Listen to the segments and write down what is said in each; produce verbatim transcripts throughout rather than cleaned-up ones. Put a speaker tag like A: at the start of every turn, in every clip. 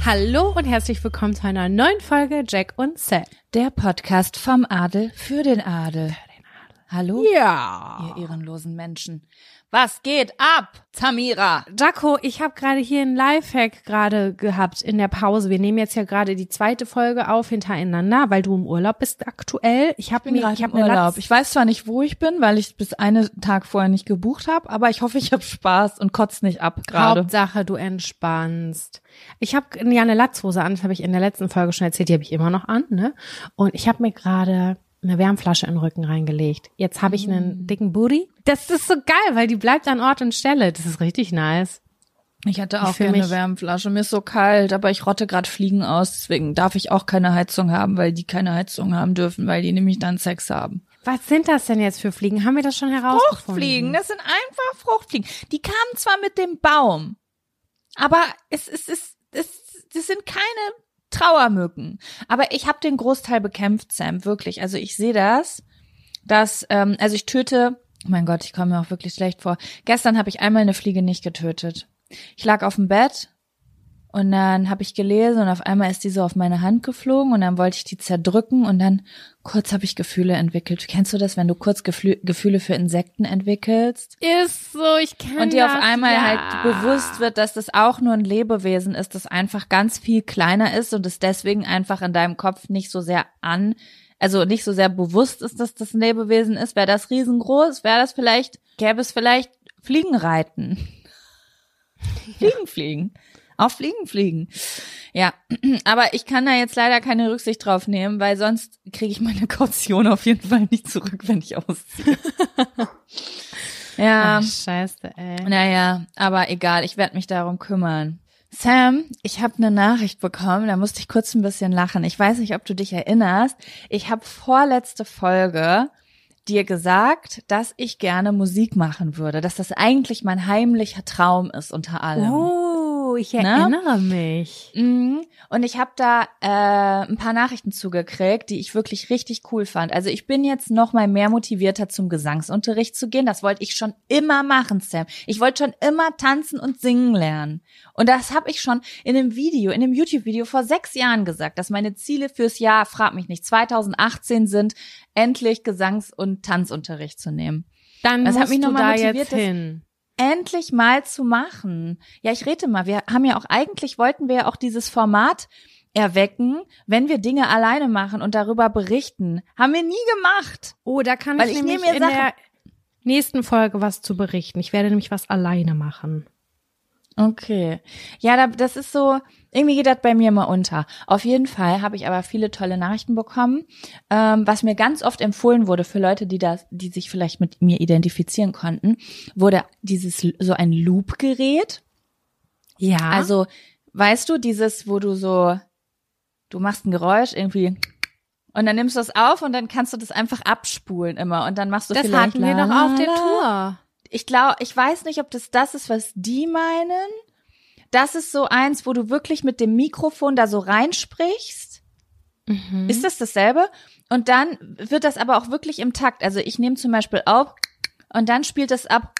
A: Hallo und herzlich willkommen zu einer neuen Folge Jack und Sam.
B: Der Podcast vom Adel für den Adel. Hallo?
A: Ja.
B: Ihr ehrenlosen Menschen. Was geht ab, Tamira?
A: Jaco, ich habe gerade hier einen Lifehack gerade gehabt in der Pause. Wir nehmen jetzt ja gerade die zweite Folge auf hintereinander, weil du im Urlaub bist aktuell. Ich habe mir
B: ich hab im Urlaub. Ich weiß zwar nicht, wo ich bin, weil ich bis einen Tag vorher nicht gebucht habe, aber ich hoffe, ich habe Spaß und kotz nicht ab gerade.
A: Hauptsache, du entspannst. Ich habe ja eine Latzhose an, das habe ich in der letzten Folge schon erzählt, die habe ich immer noch an, ne? Und ich habe mir gerade eine Wärmflasche in den Rücken reingelegt. Jetzt habe ich einen dicken Booty. Das ist so geil, weil die bleibt an Ort und Stelle. Das ist richtig nice.
B: Ich hatte auch gerne eine Wärmflasche. Mir ist so kalt, aber ich rotte gerade Fliegen aus. Deswegen darf ich auch keine Heizung haben, weil die keine Heizung haben dürfen, weil die nämlich dann Sex haben.
A: Was sind das denn jetzt für Fliegen? Haben wir das schon herausgefunden?
B: Fruchtfliegen, das sind einfach Fruchtfliegen. Die kamen zwar mit dem Baum, aber es, es, es, es, das sind keine Trauermücken. Aber ich habe den Großteil bekämpft, Sam, wirklich. Also ich sehe das, dass, ähm, also ich töte, oh mein Gott, ich komme mir auch wirklich schlecht vor. Gestern habe ich einmal eine Fliege nicht getötet. Ich lag auf dem Bett und dann habe ich gelesen und auf einmal ist die so auf meine Hand geflogen und dann wollte ich die zerdrücken und dann kurz habe ich Gefühle entwickelt. Kennst du das, wenn du kurz Geflü- Gefühle für Insekten entwickelst?
A: Ist so, ich kenne das.
B: Und dir auf einmal
A: ja.
B: halt bewusst wird, dass das auch nur ein Lebewesen ist, das einfach ganz viel kleiner ist und es deswegen einfach in deinem Kopf nicht so sehr an, also nicht so sehr bewusst ist, dass das ein Lebewesen ist. Wäre das riesengroß, wäre das vielleicht, gäbe es vielleicht Fliegenreiten. Fliegen fliegen. Auf Fliegen fliegen. Ja, aber ich kann da jetzt leider keine Rücksicht drauf nehmen, weil sonst kriege ich meine Kaution auf jeden Fall nicht zurück, wenn ich ausziehe. Ja.
A: Ach, scheiße, ey.
B: Naja, aber egal, ich werde mich darum kümmern. Sam, ich habe eine Nachricht bekommen, da musste ich kurz ein bisschen lachen. Ich weiß nicht, ob du dich erinnerst. Ich habe vorletzte Folge dir gesagt, dass ich gerne Musik machen würde, dass das eigentlich mein heimlicher Traum ist unter allem.
A: Oh, ich erinnere ne? mich.
B: Und ich habe da äh, ein paar Nachrichten zugekriegt, die ich wirklich richtig cool fand. Also ich bin jetzt noch mal mehr motivierter, zum Gesangsunterricht zu gehen. Das wollte ich schon immer machen, Sam. Ich wollte schon immer tanzen und singen lernen. Und das habe ich schon in einem Video, in einem YouTube-Video vor sechs Jahren gesagt, dass meine Ziele fürs Jahr, frag mich nicht, zwanzig achtzehn sind, endlich Gesangs- und Tanzunterricht zu nehmen.
A: Dann
B: das
A: musst
B: hat mich
A: du
B: noch mal
A: da
B: motiviert,
A: jetzt hin.
B: Endlich mal zu machen. Ja, ich rede mal, wir haben ja auch, eigentlich wollten wir ja auch dieses Format erwecken, wenn wir Dinge alleine machen und darüber berichten. Haben wir nie gemacht.
A: Oh, da kann
B: Weil
A: ich,
B: ich
A: nämlich
B: nehme mir
A: in
B: Sachen-
A: der nächsten Folge was zu berichten. Ich werde nämlich was alleine machen.
B: Okay. Ja, da, das ist so, irgendwie geht das bei mir mal unter. Auf jeden Fall habe ich aber viele tolle Nachrichten bekommen, ähm, was mir ganz oft empfohlen wurde für Leute, die das, die sich vielleicht mit mir identifizieren konnten, wurde dieses, so ein Loop-Gerät.
A: Ja.
B: Also, weißt du, dieses, wo du so, du machst ein Geräusch irgendwie und dann nimmst du es auf und dann kannst du das einfach abspulen immer und dann machst du
A: das
B: vielleicht
A: hatten wir
B: la,
A: doch
B: la,
A: auf der
B: la.
A: Tour.
B: Ich glaube, ich weiß nicht, ob das das ist, was die meinen. Das ist so eins, wo du wirklich mit dem Mikrofon da so reinsprichst.
A: Mhm.
B: Ist das dasselbe? Und dann wird das aber auch wirklich im Takt. Also ich nehme zum Beispiel auf und dann spielt es ab.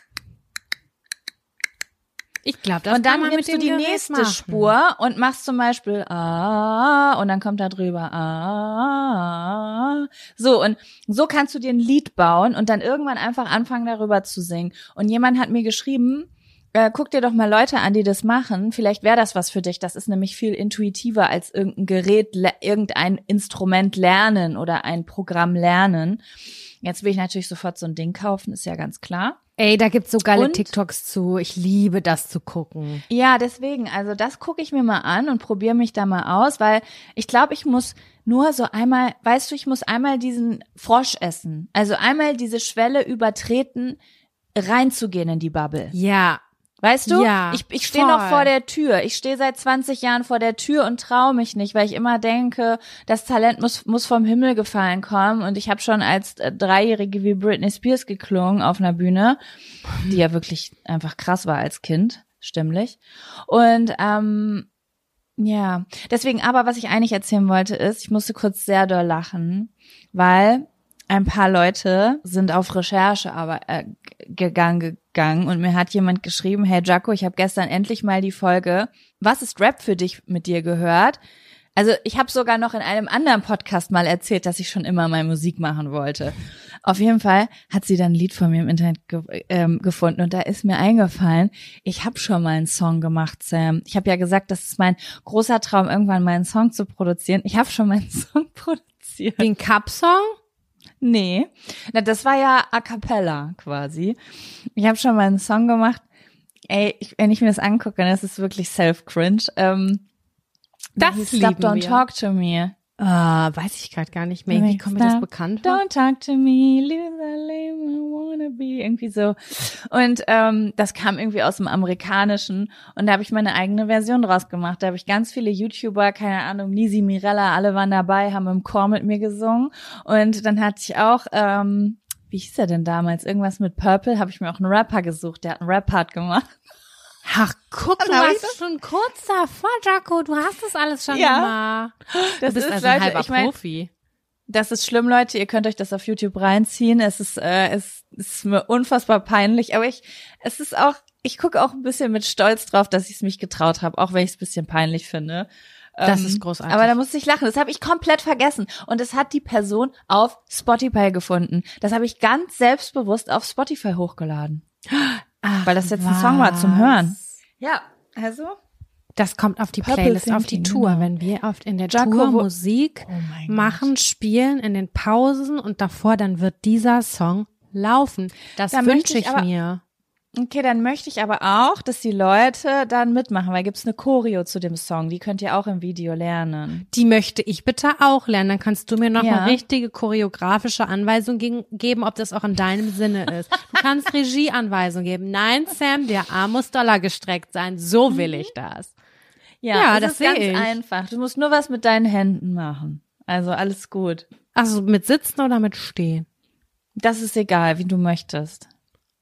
A: Ich glaube, das
B: Und dann
A: kann man
B: nimmst
A: mit
B: du
A: dem
B: die
A: Gerät
B: nächste
A: machen.
B: Spur und machst zum Beispiel ah und dann kommt da drüber ah. So, und so kannst du dir ein Lied bauen und dann irgendwann einfach anfangen, darüber zu singen. Und jemand hat mir geschrieben, äh, guck dir doch mal Leute an, die das machen. Vielleicht wäre das was für dich. Das ist nämlich viel intuitiver als irgendein Gerät, le- irgendein Instrument lernen oder ein Programm lernen. Jetzt will ich natürlich sofort so ein Ding kaufen, ist ja ganz klar.
A: Ey, da gibt's so geile
B: Und-
A: TikToks zu. Ich liebe das zu gucken.
B: Ja, deswegen, also das gucke ich mir mal an und probiere mich da mal aus, weil ich glaube, ich muss nur so einmal, weißt du, ich muss einmal diesen Frosch essen. Also einmal diese Schwelle übertreten, reinzugehen in die Bubble.
A: Ja.
B: Weißt du?
A: Ja,
B: ich ich stehe
A: voll.
B: noch vor der Tür. Ich stehe seit zwanzig Jahren vor der Tür und traue mich nicht, weil ich immer denke, das Talent muss muss vom Himmel gefallen kommen. Und ich habe schon als äh, Dreijährige wie Britney Spears geklungen auf einer Bühne, die ja wirklich einfach krass war als Kind, stimmlich. Und ähm, ja, deswegen aber, was ich eigentlich erzählen wollte, ist, ich musste kurz sehr doll lachen, weil ein paar Leute sind auf Recherche aber äh, gegangen gegangen und mir hat jemand geschrieben, hey Jaco, ich habe gestern endlich mal die Folge Was ist Rap für dich mit dir gehört? Also ich habe sogar noch in einem anderen Podcast mal erzählt, dass ich schon immer mal Musik machen wollte. Auf jeden Fall hat sie dann ein Lied von mir im Internet ge- ähm, gefunden und da ist mir eingefallen, ich habe schon mal einen Song gemacht, Sam. Ich habe ja gesagt, das ist mein großer Traum, irgendwann mal einen Song zu produzieren. Ich habe schon mal einen Song produziert.
A: Den Cup-Song?
B: Nee, na, das war ja a cappella quasi. Ich habe schon mal einen Song gemacht. Ey, ich, wenn ich mir das angucke, dann ist es wirklich self-cringe. Ähm,
A: Das
B: hieß
A: lieben
B: Stop, Don't
A: wir.
B: Talk to Me.
A: Äh, weiß ich gerade gar nicht mehr. Wie kommt mir das
B: Stop,
A: bekannt vor?
B: Don't talk to me, loser lame, I wanna be. Irgendwie so. Und ähm, das kam irgendwie aus dem Amerikanischen. Und da habe ich meine eigene Version draus gemacht. Da habe ich ganz viele YouTuber, keine Ahnung, Nisi, Mirella, alle waren dabei, haben im Chor mit mir gesungen. Und dann hatte ich auch, ähm, wie hieß er denn damals? Irgendwas mit Purple, habe ich mir auch einen Rapper gesucht. Der hat einen Rap-Part gemacht.
A: Ach, guck, du
B: Dann hab ich
A: warst
B: das-
A: schon kurz davor, Jaco. Du hast das alles schon
B: Ja.
A: gemacht.
B: Das
A: Du bist
B: ist,
A: also ein
B: Leute,
A: halber
B: ich mein,
A: Profi.
B: Das ist schlimm, Leute. Ihr könnt euch das auf YouTube reinziehen. Es ist, äh, es ist mir unfassbar peinlich. Aber ich, es ist auch, ich gucke auch ein bisschen mit Stolz drauf, dass ich es mich getraut habe, auch wenn ich es ein bisschen peinlich finde.
A: Das
B: Ähm,
A: ist großartig.
B: Aber da musste ich lachen. Das habe ich komplett vergessen. Und es hat die Person auf Spotify gefunden. Das habe ich ganz selbstbewusst auf Spotify hochgeladen.
A: Ach,
B: Weil das jetzt ein Song war zum
A: was.
B: Hören. Ja, also.
A: Das kommt auf die
B: Purple
A: Playlist, auf die
B: Thinking,
A: Tour.
B: genau.
A: Wenn wir oft in der
B: Jaco,
A: Tour
B: wo-
A: Musik
B: Oh mein
A: machen, spielen, in den Pausen und davor, dann wird dieser Song laufen. Das
B: Da möchte
A: wünsche
B: ich
A: ich
B: aber-
A: mir.
B: Okay, dann möchte ich aber auch, dass die Leute dann mitmachen, weil gibt's eine Choreo zu dem Song, die könnt ihr auch im Video lernen.
A: Die möchte ich bitte auch lernen. Dann kannst du mir noch
B: Ja.
A: eine richtige choreografische Anweisung gegen, geben, ob das auch in deinem Sinne ist. Du kannst Regieanweisung geben. Nein, Sam, der Arm muss doller gestreckt sein. So will ich das. Ja, das
B: ist
A: sehe
B: ganz
A: ich.
B: einfach. Du musst nur was mit deinen Händen machen. Also alles gut.
A: Also mit Sitzen oder mit Stehen?
B: Das ist egal, wie du möchtest.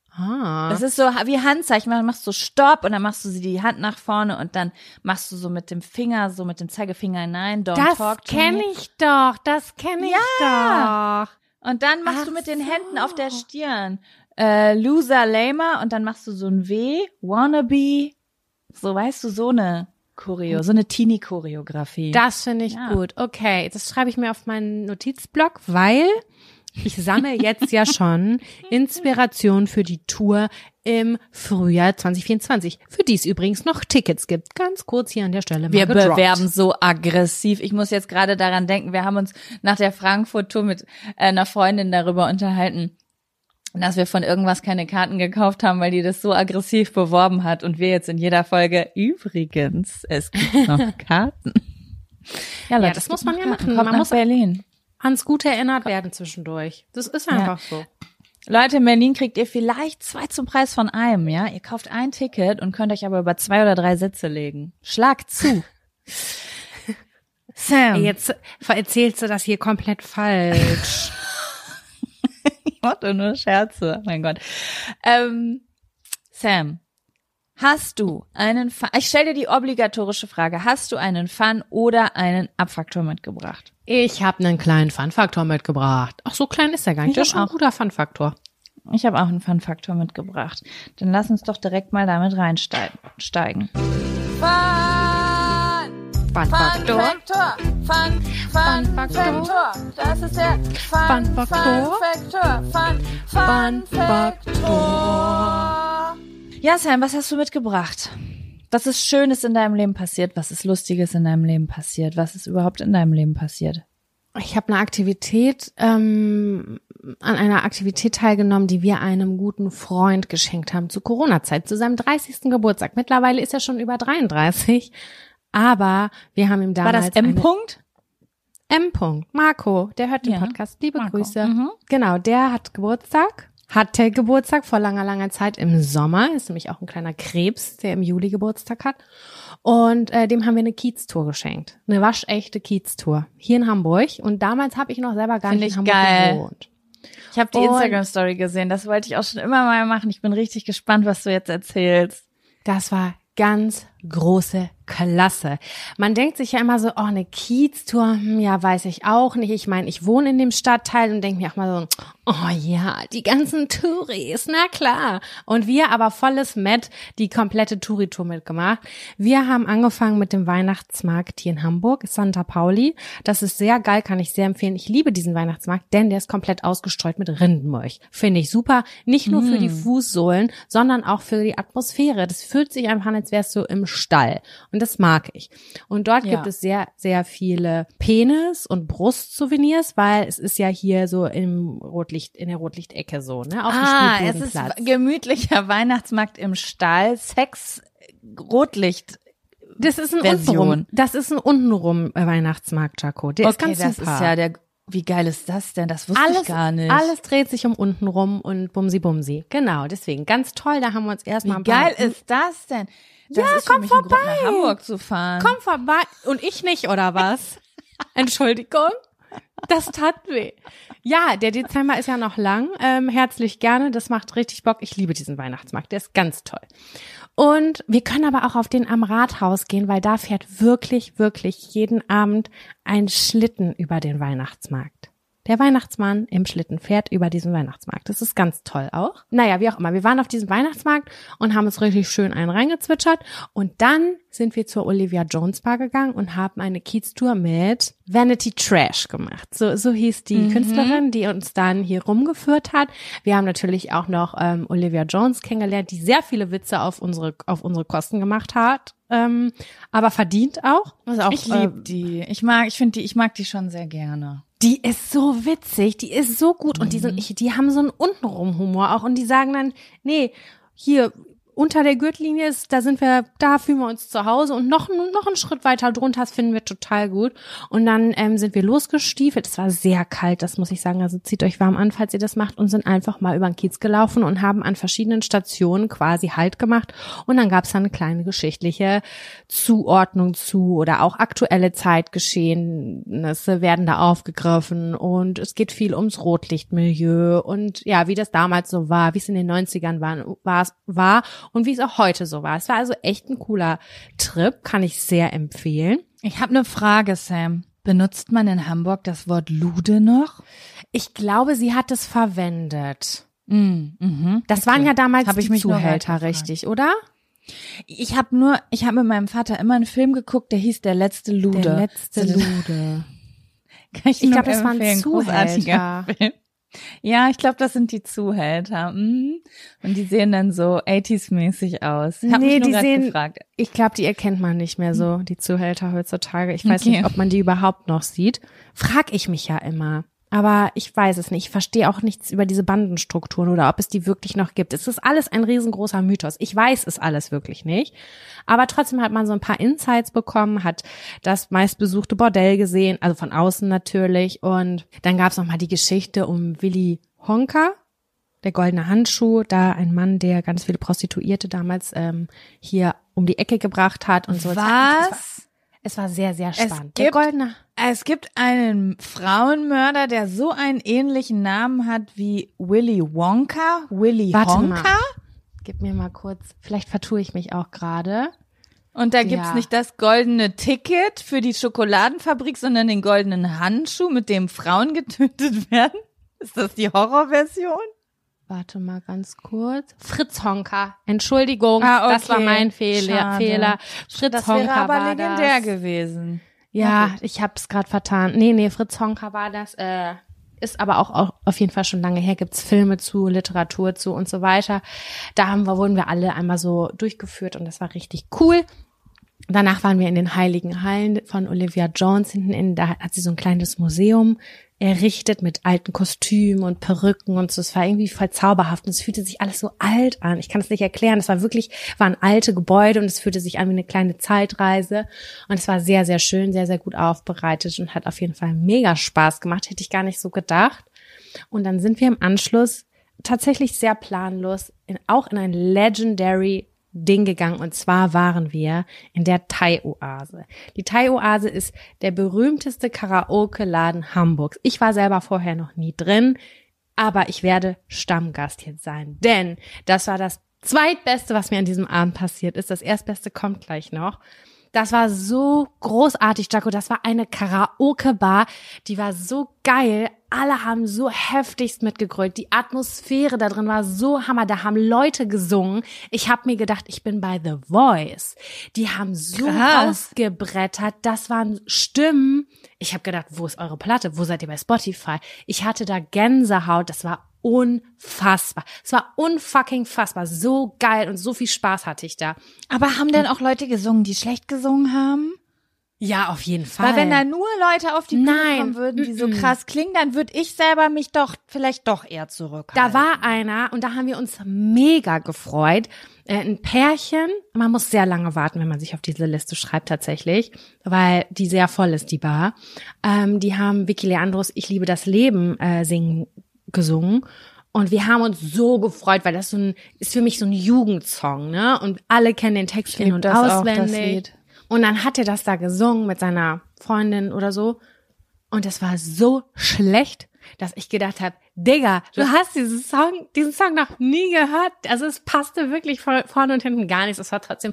A: Ah.
B: Das ist so wie Handzeichen. Dann machst du Stopp und dann machst du sie die Hand nach vorne und dann machst du so mit dem Finger, so mit dem Zeigefinger hinein. Don't
A: Das
B: talk to
A: kenne
B: me.
A: ich doch, das kenne ich doch.
B: Und dann machst
A: Ach
B: du mit den
A: so.
B: Händen auf der Stirn äh, Loser, Lamer und dann machst du so ein W, Wannabe. So, weißt du, so eine Choreo, so eine Teenie-Choreografie.
A: Das finde ich
B: Ja.
A: gut. Okay, das schreibe ich mir auf meinen Notizblock, weil ich sammle jetzt ja schon Inspiration für die Tour im Frühjahr zwanzig vierundzwanzig, für die es übrigens noch Tickets gibt. Ganz kurz hier an der Stelle mal
B: Wir
A: gedroppt.
B: bewerben so aggressiv. Ich muss jetzt gerade daran denken, wir haben uns nach der Frankfurt-Tour mit äh, einer Freundin darüber unterhalten, dass wir von irgendwas keine Karten gekauft haben, weil die das so aggressiv beworben hat und wir jetzt in jeder Folge, übrigens, es gibt noch Karten. Ja,
A: Ja,
B: Leute,
A: das
B: es
A: muss
B: gibt
A: man
B: noch
A: ja
B: Karten.
A: machen.
B: Kommt
A: Man
B: nach
A: muss-
B: Berlin.
A: Ans Gute erinnert werden zwischendurch. Das ist einfach so.
B: Leute, in Berlin kriegt ihr vielleicht zwei zum Preis von einem, ja? Ihr kauft ein Ticket und könnt euch aber über zwei oder drei Sätze legen. Schlag zu. Sam.
A: Ey, jetzt erzählst du das hier komplett falsch.
B: Ich mache nur Scherze, mein Gott. Ähm, Sam, hast du einen Fun? Ich stelle dir die obligatorische Frage. Hast du einen Fun oder einen Abfaktor mitgebracht?
A: Ich habe einen kleinen Fun-Faktor mitgebracht. Ach, so klein ist er gar nicht.
B: Ich
A: Das ist
B: hab
A: schon ein
B: auch.
A: guter Fun-Faktor.
B: Ich habe auch einen Fun-Faktor mitgebracht. Dann lass uns doch direkt mal damit reinsteigen.
A: Fun-Faktor.
B: Fun,
A: Fun Faktor.
B: Das ist der
A: Fun Faktor.
B: Faktor. Fun,
A: Fun Faktor.
B: Ja, Sam, was hast du mitgebracht? Was ist Schönes in deinem Leben passiert? Was ist Lustiges in deinem Leben passiert? Was ist überhaupt in deinem Leben passiert?
A: Ich habe eine Aktivität, ähm, an einer Aktivität teilgenommen, die wir einem guten Freund geschenkt haben zur Corona-Zeit, zu seinem dreißigsten Geburtstag. Mittlerweile ist er schon über dreiunddreißig, aber wir haben ihm
B: War
A: damals
B: das M.
A: eine-
B: -Punkt?
A: M. -Punkt. Marco, der hört den
B: Ja.
A: Podcast. Liebe
B: Marco.
A: Grüße.
B: Mhm.
A: Genau, der hat Geburtstag, hatte Geburtstag vor langer, langer Zeit im Sommer. Ist nämlich auch ein kleiner Krebs, der im Juli Geburtstag hat. Und äh, dem haben wir eine Kiez-Tour geschenkt. Eine waschechte Kiez-Tour. Hier in Hamburg. Und damals habe ich noch selber gar
B: Find
A: nicht in
B: ich
A: Hamburg
B: geil.
A: gewohnt.
B: Ich habe die
A: Und-
B: Instagram-Story gesehen. Das wollte ich auch schon immer mal machen. Ich bin richtig gespannt, was du jetzt erzählst.
A: Das war ganz große Klasse. Man denkt sich ja immer so, oh, eine Kieztour, hm, ja, weiß ich auch nicht. Ich meine, ich wohne in dem Stadtteil und denke mir auch mal so, oh ja, die ganzen Touris, na klar. Und wir aber volles Met, die komplette Touri-Tour mitgemacht. Wir haben angefangen mit dem Weihnachtsmarkt hier in Hamburg, Sankt Pauli. Das ist sehr geil, kann ich sehr empfehlen. Ich liebe diesen Weihnachtsmarkt, denn der ist komplett ausgestreut mit Rindenmulch. Finde ich super. Nicht nur für die Fußsohlen, sondern auch für die Atmosphäre. Das fühlt sich einfach an, als wärst du im Stall. Und das mag ich. Und dort
B: Ja.
A: gibt es sehr, sehr viele Penis- und Brustsouvenirs, weil es ist ja hier so im Rotlicht, in der Rotlichtecke so, ne? Auf
B: Ah,
A: dem
B: es ist
A: Spielbodenplatz.
B: gemütlicher Weihnachtsmarkt im Stall, Sex, Rotlicht.
A: Das ist ein
B: Version.
A: untenrum, das ist ein untenrum äh, Weihnachtsmarkt, Jaco. Der ist ganz
B: das
A: super.
B: ist ja der, wie geil ist das denn? Das wusste
A: alles,
B: ich gar nicht.
A: alles dreht sich um untenrum und bumsi bumsi. Genau, deswegen ganz toll, da haben wir uns erstmal
B: Wie
A: ein paar
B: geil ist das denn? Das
A: Ja,
B: ist
A: komm
B: für mich ein Grund,
A: vorbei.
B: nach Hamburg zu fahren.
A: Komm vorbei. Und ich nicht, oder was? Entschuldigung. Das tat weh. Ja, der Dezember ist ja noch lang. Ähm, herzlich gerne. Das macht richtig Bock. Ich liebe diesen Weihnachtsmarkt. Der ist ganz toll. Und wir können aber auch auf den am Rathaus gehen, weil da fährt wirklich, wirklich jeden Abend ein Schlitten über den Weihnachtsmarkt. Der Weihnachtsmann im Schlitten fährt über diesen Weihnachtsmarkt. Das ist ganz toll auch. Naja, wie auch immer. Wir waren auf diesem Weihnachtsmarkt und haben uns richtig schön einen reingezwitschert. Und dann sind wir zur Olivia Jones Bar gegangen und haben eine Kieztour mit Vanity Trash gemacht. So, so hieß die
B: Mhm.
A: Künstlerin, die uns dann hier rumgeführt hat. Wir haben natürlich auch noch ähm, Olivia Jones kennengelernt, die sehr viele Witze auf unsere, auf unsere Kosten gemacht hat. Ähm, aber verdient auch. Also auch
B: Ich liebe
A: äh,
B: die. Ich mag, ich finde die, ich mag die schon sehr gerne.
A: Die ist so witzig, die ist so gut und die sind, ich, die haben so einen untenrum Humor auch und die sagen dann, nee, hier unter der Gürtellinie ist, da sind wir, da fühlen wir uns zu Hause und noch, noch einen Schritt weiter drunter, das finden wir total gut. Und dann ähm, sind wir losgestiefelt, es war sehr kalt, das muss ich sagen, also zieht euch warm an, falls ihr das macht, und sind einfach mal über den Kiez gelaufen und haben an verschiedenen Stationen quasi Halt gemacht und dann gab es dann eine kleine geschichtliche Zuordnung zu oder auch aktuelle Zeitgeschehnisse werden da aufgegriffen und es geht viel ums Rotlichtmilieu und ja, wie das damals so war, wie es in den neunzigern war, war, war und wie es auch heute so war. Es war also echt ein cooler Trip, kann ich sehr empfehlen.
B: Ich habe eine Frage, Sam. Benutzt man in Hamburg das Wort Lude noch?
A: Ich glaube, sie hat es verwendet.
B: Mm, mhm.
A: Das
B: Okay.
A: waren ja damals
B: Hab ich
A: die
B: mich nur
A: Zuhälter,
B: weitergefragt.
A: richtig, oder?
B: Ich habe nur, ich habe mit meinem Vater immer einen Film geguckt, der hieß Der letzte Lude.
A: Der letzte
B: So,
A: Lude.
B: Kann ich
A: Ich
B: nur
A: glaube, das waren
B: empfehlen. Großartiger
A: Zuhälter.
B: Film. Ja, ich glaube, das sind die Zuhälter. Mhm. Und die sehen dann so achtziger-mäßig aus. Ich hab
A: Nee,
B: mich nur
A: die
B: grad
A: sehen-
B: gefragt.
A: Ich glaube, die erkennt man nicht mehr so, die Zuhälter heutzutage. Ich weiß
B: Okay.
A: nicht, ob man die überhaupt noch sieht. Frag ich mich ja immer. Aber ich weiß es nicht. Ich verstehe auch nichts über diese Bandenstrukturen oder ob es die wirklich noch gibt. Es ist alles ein riesengroßer Mythos. Ich weiß es alles wirklich nicht. Aber trotzdem hat man so ein paar Insights bekommen, hat das meistbesuchte Bordell gesehen, also von außen natürlich. Und dann gab es nochmal die Geschichte um Willy Wonka, der goldene Handschuh, da ein Mann, der ganz viele Prostituierte damals ähm, hier um die Ecke gebracht hat und so. Es war,
B: Was?
A: es war sehr, sehr spannend.
B: gibt-
A: der goldene
B: Es gibt einen Frauenmörder, der so einen ähnlichen Namen hat wie Willy Wonka. Willy
A: Warte
B: Wonka.
A: mal. Gib mir mal kurz, vielleicht vertue ich mich auch gerade.
B: Und da gibt's
A: Ja.
B: nicht das goldene Ticket für die Schokoladenfabrik, sondern den goldenen Handschuh, mit dem Frauen getötet werden. Ist das die Horrorversion?
A: Warte mal ganz kurz. Fritz Honka. Entschuldigung,
B: Ah, okay.
A: das war mein Fehler.
B: Schade.
A: Fehler. Fritz
B: Das
A: Honka
B: wäre aber
A: war
B: legendär
A: das.
B: gewesen.
A: Ja, ich hab's gerade vertan. Nee, nee, Fritz Honka war das. Äh, ist aber auch, auch auf jeden Fall schon lange her. Gibt's Filme zu, Literatur zu und so weiter. Da haben wir, wurden wir alle einmal so durchgeführt und das war richtig cool. Danach waren wir in den Heiligen Hallen von Olivia Jones hinten in, da hat sie so ein kleines Museum errichtet mit alten Kostümen und Perücken und so. Es war irgendwie voll zauberhaft und es fühlte sich alles so alt an. Ich kann es nicht erklären. Es war wirklich, waren alte Gebäude und es fühlte sich an wie eine kleine Zeitreise und es war sehr, sehr schön, sehr, sehr gut aufbereitet und hat auf jeden Fall mega Spaß gemacht. Hätte ich gar nicht so gedacht. Und dann sind wir im Anschluss tatsächlich sehr planlos in, auch in ein Legendary Ding gegangen und zwar waren wir in der Thai-Oase. Die Thai-Oase ist der berühmteste Karaoke-Laden Hamburgs. Ich war selber vorher noch nie drin, aber ich werde Stammgast jetzt sein, denn das war das Zweitbeste, was mir an diesem Abend passiert ist, das Erstbeste kommt gleich noch. Das war so großartig, Jaco. Das war eine Karaoke-Bar. Die war so geil. Alle haben so heftigst mitgegrölt. Die Atmosphäre da drin war so hammer. Da haben Leute gesungen. Ich habe mir gedacht, ich bin bei The Voice. Die haben so
B: Krass.
A: rausgebrettert. Das waren Stimmen. Ich habe gedacht, wo ist eure Platte? Wo seid ihr bei Spotify? Ich hatte da Gänsehaut. Das war unfassbar. Es war unfucking fassbar. So geil und so viel Spaß hatte ich da.
B: Aber haben denn auch Leute gesungen, die schlecht gesungen haben?
A: Ja, auf jeden Fall.
B: Weil wenn da nur Leute auf die Bühne
A: Nein.
B: kommen würden, die so
A: Mm-mm.
B: krass klingen, dann würde ich selber mich doch vielleicht doch eher zurückhalten.
A: Da war einer und da haben wir uns mega gefreut. Äh, ein Pärchen, man muss sehr lange warten, wenn man sich auf diese Liste schreibt tatsächlich, weil die sehr voll ist, die Bar. Ähm, die haben Vicky Leandros Ich liebe das Leben äh, singen gesungen. Und wir haben uns so gefreut, weil das so ein, ist für mich so ein Jugendsong, ne? Und alle kennen den Text in- und
B: das auch, das
A: auswendig.
B: Lied.
A: Und dann hat er das da gesungen mit seiner Freundin oder so. Und es war so schlecht, dass ich gedacht habe, Digga, du hast diesen Song, diesen Song noch nie gehört. Also es passte wirklich vor, vorne und hinten gar nichts. Es war trotzdem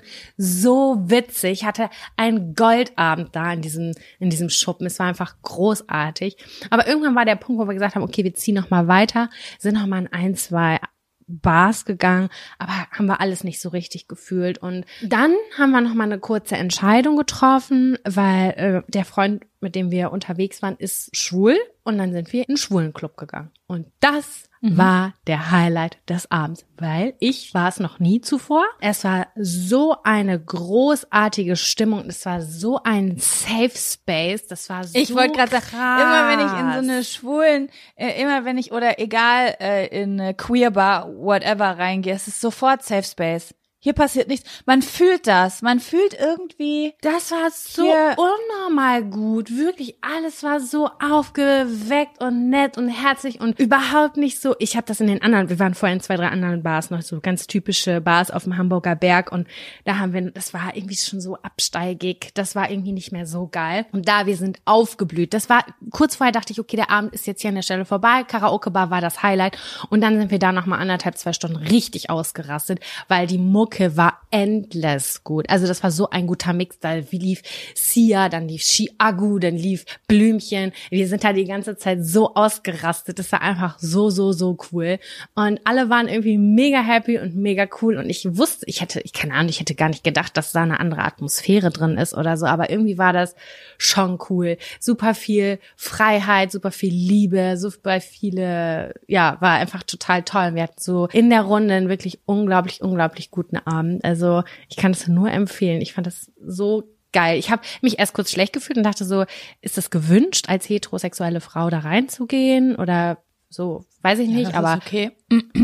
A: so witzig. Ich hatte einen Goldabend da in diesem, in diesem Schuppen. Es war einfach großartig. Aber irgendwann war der Punkt, wo wir gesagt haben, okay, wir ziehen noch mal weiter, sind noch mal in ein, zwei Bars gegangen, aber haben wir alles nicht so richtig gefühlt. Und dann haben wir noch mal eine kurze Entscheidung getroffen, weil äh, der Freund, mit dem wir unterwegs waren, ist schwul. Und dann sind wir in einen Schwulenclub gegangen. Und das mhm. war der Highlight des Abends, weil ich war es noch nie zuvor. Es war so eine großartige Stimmung. Es war so ein Safe Space. Das war so
B: Ich wollte gerade sagen,
A: krass.
B: immer wenn ich in so eine schwulen, äh, immer wenn ich oder egal äh, in eine Queer-Bar, whatever reingehe, es ist sofort Safe Space. Hier passiert nichts. Man fühlt das. Man fühlt irgendwie.
A: Das war so
B: Hier-
A: unnormal gut. Wirklich, alles war so aufgeweckt und nett und herzlich und überhaupt nicht so. Ich habe das in den anderen, wir waren vorher in zwei, drei anderen Bars, noch so ganz typische Bars auf dem Hamburger Berg und da haben wir, das war irgendwie schon so absteigig. Das war irgendwie nicht mehr so geil. Und da, wir sind aufgeblüht. Das war, kurz vorher dachte ich, okay, der Abend ist jetzt hier an der Stelle vorbei. Karaoke-Bar war das Highlight. Und dann sind wir da noch mal anderthalb, zwei Stunden richtig ausgerastet, weil die Mucke war endless gut. Also das war so ein guter Mix. Da lief Sia, dann lief Chiagu, dann lief Blümchen. Wir sind da die ganze Zeit so ausgerastet. Das war einfach so, so, so cool. Und alle waren irgendwie mega happy und mega cool. Und ich wusste, ich hätte, ich keine Ahnung, ich hätte gar nicht gedacht, dass da eine andere Atmosphäre drin ist oder so. Aber irgendwie war das schon cool. Super viel Freiheit, super viel Liebe, super viele, ja, war einfach total toll. Wir hatten so in der Runde einen wirklich unglaublich, unglaublich guten Abend. Also ich kann es nur empfehlen. Ich fand das so geil. Ich habe mich erst kurz schlecht gefühlt und dachte so, ist das gewünscht, als heterosexuelle Frau da reinzugehen oder so, weiß ich nicht,
B: das
A: aber
B: ist okay.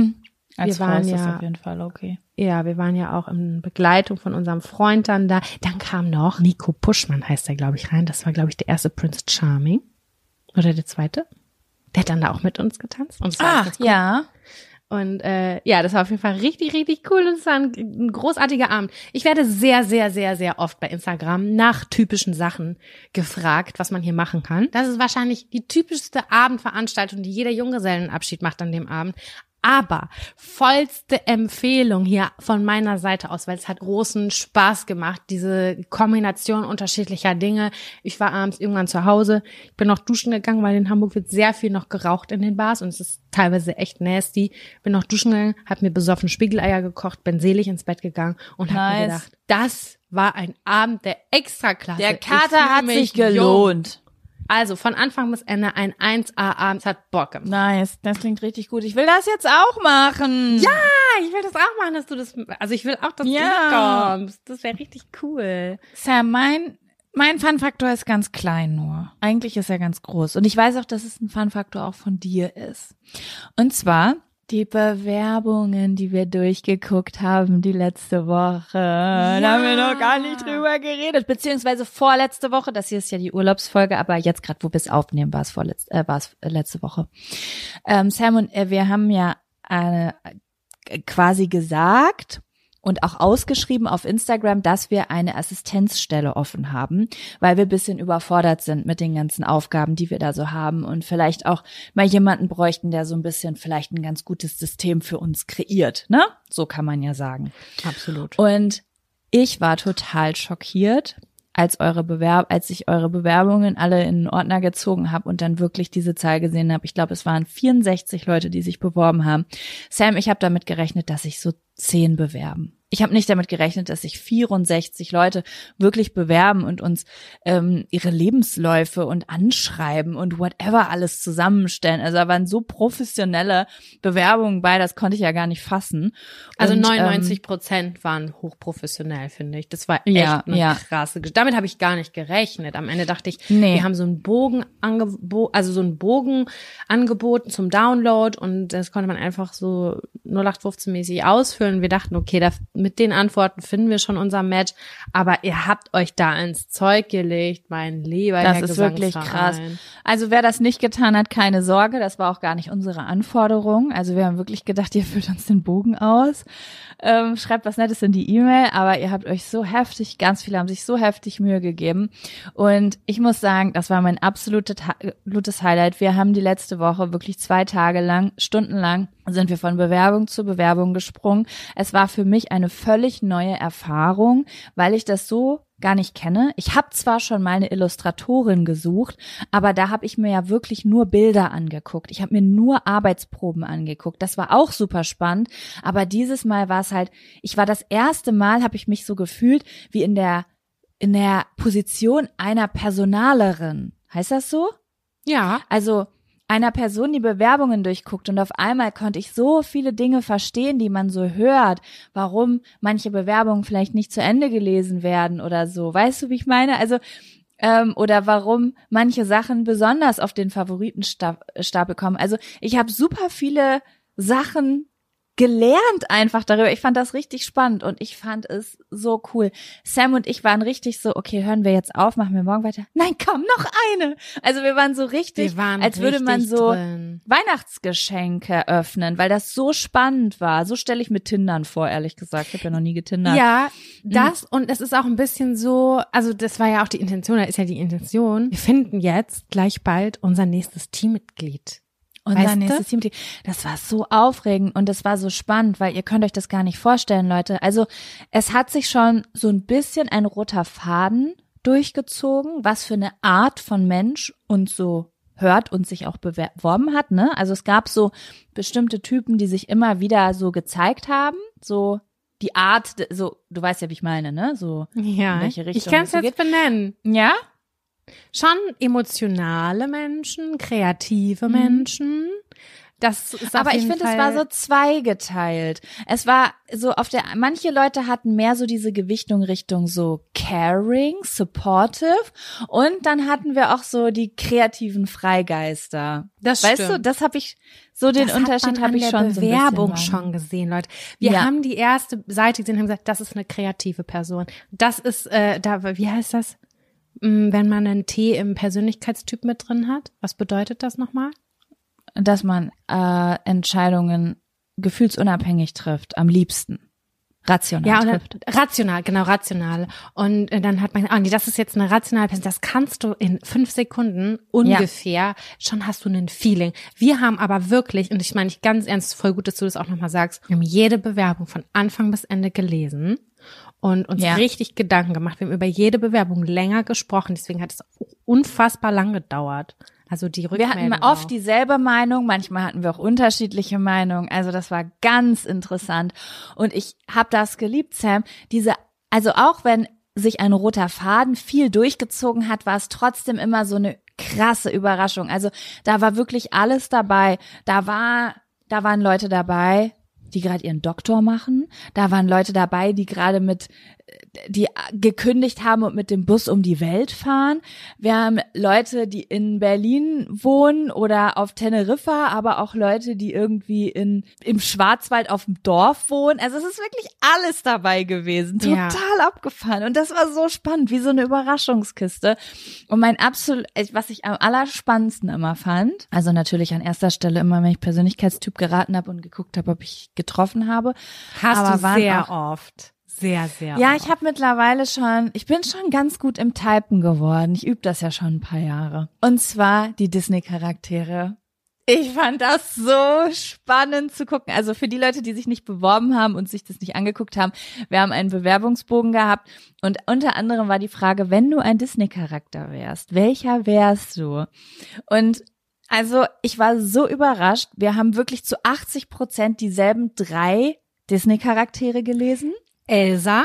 B: Als
A: wir
B: Frau
A: waren
B: ist das
A: ja-
B: auf jeden Fall okay.
A: ja, wir waren ja auch in Begleitung von unserem Freund dann da. Dann kam noch Nico Puschmann, heißt der, glaube ich, rein. Das war, glaube ich, der erste Prince Charming. Oder der zweite. Der hat dann da auch mit uns getanzt. Und es war
B: Ach,
A: ganz cool.
B: ja.
A: Und äh, ja, das war auf jeden Fall richtig, richtig cool und es war ein, ein großartiger Abend. Ich werde sehr, sehr, sehr, sehr oft bei Instagram nach typischen Sachen gefragt, was man hier machen kann. Das ist wahrscheinlich die typischste Abendveranstaltung, die jeder Junggesellenabschied macht an dem Abend. Aber vollste Empfehlung hier von meiner Seite aus, weil es hat großen Spaß gemacht, diese Kombination unterschiedlicher Dinge. Ich war abends irgendwann zu Hause, ich bin noch duschen gegangen, weil in Hamburg wird sehr viel noch geraucht in den Bars und es ist teilweise echt nasty. Bin noch duschen gegangen, hab mir besoffen Spiegeleier gekocht, bin selig ins Bett gegangen und hab mir
B: Nice.
A: gedacht, das war ein Abend der Extraklasse.
B: Der
A: Ich
B: Kater
A: fühle
B: hat
A: mich
B: sich gelohnt.
A: jung. Also von Anfang bis Ende ein eins A-Abend, es hat Bock gemacht.
B: Nice, das klingt richtig gut. Ich will das jetzt auch machen.
A: Ja, ich will das auch machen, dass du das, also ich will auch, dass
B: Ja.
A: du kommst. Das wäre richtig cool.
B: Sam, mein, mein Fun-Faktor ist ganz klein nur. Eigentlich ist er ganz groß. Und ich weiß auch, dass es ein Fun-Faktor auch von dir ist. Und zwar die Bewerbungen, die wir durchgeguckt haben die letzte Woche. Da haben wir noch gar nicht drüber geredet. Beziehungsweise vorletzte Woche. Das hier ist ja die Urlaubsfolge, aber jetzt gerade, wo wir es aufnehmen, war es vorletzte, äh, war es letzte Woche. Ähm, Sam und äh, wir haben ja eine, äh, quasi gesagt, und auch ausgeschrieben auf Instagram, dass wir eine Assistenzstelle offen haben, weil wir ein bisschen überfordert sind mit den ganzen Aufgaben, die wir da so haben und vielleicht auch mal jemanden bräuchten, der so ein bisschen vielleicht ein ganz gutes System für uns kreiert, ne? So kann man ja sagen.
A: Absolut.
B: Und ich war total schockiert, als eure Bewerb, als ich eure Bewerbungen alle in den Ordner gezogen habe und dann wirklich diese Zahl gesehen habe. Ich glaube, es waren vierundsechzig Leute, die sich beworben haben. Sam, ich habe damit gerechnet, dass sich so zehn bewerben. Ich habe nicht damit gerechnet, dass sich vierundsechzig Leute wirklich bewerben und uns ähm, ihre Lebensläufe und anschreiben und whatever alles zusammenstellen. Also da waren so professionelle Bewerbungen bei, das konnte ich ja gar nicht fassen.
A: Also
B: und,
A: neunundneunzig Prozent ähm, waren hochprofessionell, finde ich. Das war echt
B: ja,
A: eine
B: ja.
A: krasse Geschichte. Damit habe ich gar nicht gerechnet. Am Ende dachte ich,
B: nee.
A: wir haben so einen Bogen angeboten, also so einen Bogen angeboten zum Download und das konnte man einfach so null acht fünfzehn mäßig ausfüllen. Wir dachten, okay, da, mit den Antworten finden wir schon unser Match, aber ihr habt euch da ins Zeug gelegt, mein lieber
B: Das
A: Herr
B: ist wirklich
A: Gesangsverein.
B: krass. Also wer das nicht getan hat, keine Sorge, das war auch gar nicht unsere Anforderung. Also wir haben wirklich gedacht, ihr füllt uns den Bogen aus, ähm, schreibt was Nettes in die E-Mail, aber ihr habt euch so heftig, ganz viele haben sich so heftig Mühe gegeben und ich muss sagen, das war mein absolutes, absolutes Highlight. Wir haben die letzte Woche wirklich zwei Tage lang, stundenlang sind wir von Bewerbung zu Bewerbung gesprungen. Es war für mich eine völlig neue Erfahrung, weil ich das so gar nicht kenne. Ich habe zwar schon mal eine Illustratorin gesucht, aber da habe ich mir ja wirklich nur Bilder angeguckt. Ich habe mir nur Arbeitsproben angeguckt. Das war auch super spannend, aber dieses Mal war es halt, ich war das erste Mal, habe ich mich so gefühlt wie in der in der Position einer Personalerin. Heißt das so?
A: Ja.
B: Also einer Person, die Bewerbungen durchguckt und auf einmal konnte ich so viele Dinge verstehen, die man so hört, warum manche Bewerbungen vielleicht nicht zu Ende gelesen werden oder so. Weißt du, wie ich meine? Also ähm, oder warum manche Sachen besonders auf den Favoritenstapel kommen. Also ich habe super viele Sachen gelernt einfach darüber. Ich fand das richtig spannend und ich fand es so cool. Sam und ich waren richtig so, okay, hören wir jetzt auf, machen wir morgen weiter. Nein, komm, noch eine. Also wir waren so richtig,
A: wir waren
B: als würde man so
A: drin.
B: Weihnachtsgeschenke öffnen, weil das so spannend war. So stelle ich mir Tindern vor, ehrlich gesagt. Ich habe ja noch nie getindert.
A: Ja, das mhm. und es ist auch ein bisschen so, also das war ja auch die Intention, da ist ja die Intention. Wir finden jetzt gleich bald unser nächstes Teammitglied.
B: Unser
A: weißt
B: nächstes Team, das war so aufregend und das war so spannend, weil ihr könnt euch das gar nicht vorstellen, Leute. Also es hat sich schon so ein bisschen ein roter Faden durchgezogen, was für eine Art von Mensch uns so hört und sich auch beworben hat, ne? Also es gab so bestimmte Typen, die sich immer wieder so gezeigt haben, so die Art, so, du weißt ja, wie ich meine, ne? So
A: ja,
B: in welche Richtung
A: ich kann es jetzt
B: geht.
A: benennen.
B: Ja?
A: Schon emotionale Menschen, kreative mhm. Menschen. Das ist
B: aber
A: auf
B: ich
A: jeden
B: finde,
A: Fall
B: es war so zweigeteilt. Es war so auf der, manche Leute hatten mehr so diese Gewichtung Richtung so caring, supportive und dann hatten wir auch so die kreativen Freigeister.
A: Das
B: weißt
A: stimmt.
B: du, das habe ich, so den
A: das
B: Unterschied habe ich schon so ein
A: Bewerbung
B: bisschen
A: schon gesehen, Leute. Wir
B: ja.
A: haben die erste Seite gesehen und haben gesagt, das ist eine kreative Person. Das ist, äh, da, wie heißt das? Wenn man einen T im Persönlichkeitstyp mit drin hat, was bedeutet das nochmal?
B: Dass man äh, Entscheidungen gefühlsunabhängig trifft, am liebsten. Rational
A: ja, oder
B: trifft.
A: Rational, genau, rational. Und äh, dann hat man, ah nee, das ist jetzt eine rationale Person, das kannst du in fünf Sekunden ungefähr, ja. schon hast du ein Feeling. Wir haben aber wirklich, und ich meine ich ganz ernst, voll gut, dass du das auch nochmal sagst, wir haben jede Bewerbung von Anfang bis Ende gelesen und uns ja. richtig Gedanken gemacht. Wir haben über jede Bewerbung länger gesprochen, deswegen hat es unfassbar lang gedauert. Also die Rückmeldung.
B: Wir hatten oft auch dieselbe Meinung, manchmal hatten wir auch unterschiedliche Meinungen. Also das war ganz interessant. Und ich habe das geliebt, Sam. Diese, also auch wenn sich ein roter Faden viel durchgezogen hat, war es trotzdem immer so eine krasse Überraschung. Also da war wirklich alles dabei. Da war, da waren Leute dabei, die gerade ihren Doktor machen. Da waren Leute dabei, die gerade mit die gekündigt haben und mit dem Bus um die Welt fahren. Wir haben Leute, die in Berlin wohnen oder auf Teneriffa, aber auch Leute, die irgendwie in im Schwarzwald auf dem Dorf wohnen. Also es ist wirklich alles dabei gewesen. Total ja. abgefahren. Und das war so spannend, wie so eine Überraschungskiste. Und mein absolut, was ich am allerspannendsten immer fand, also natürlich an erster Stelle immer, wenn ich Persönlichkeitstyp geraten habe und geguckt habe, ob ich getroffen habe.
A: Hast
B: aber
A: du sehr oft. Sehr, sehr.
B: Ja,
A: oft.
B: ich habe mittlerweile schon, ich bin schon ganz gut im Typen geworden. Ich übe das ja schon ein paar Jahre. Und zwar die Disney-Charaktere. Ich fand das so spannend zu gucken. Also für die Leute, die sich nicht beworben haben und sich das nicht angeguckt haben, wir haben einen Bewerbungsbogen gehabt und unter anderem war die Frage, wenn du ein Disney-Charakter wärst, welcher wärst du? Und also ich war so überrascht. Wir haben wirklich zu achtzig Prozent dieselben drei Disney-Charaktere gelesen.
A: Elsa.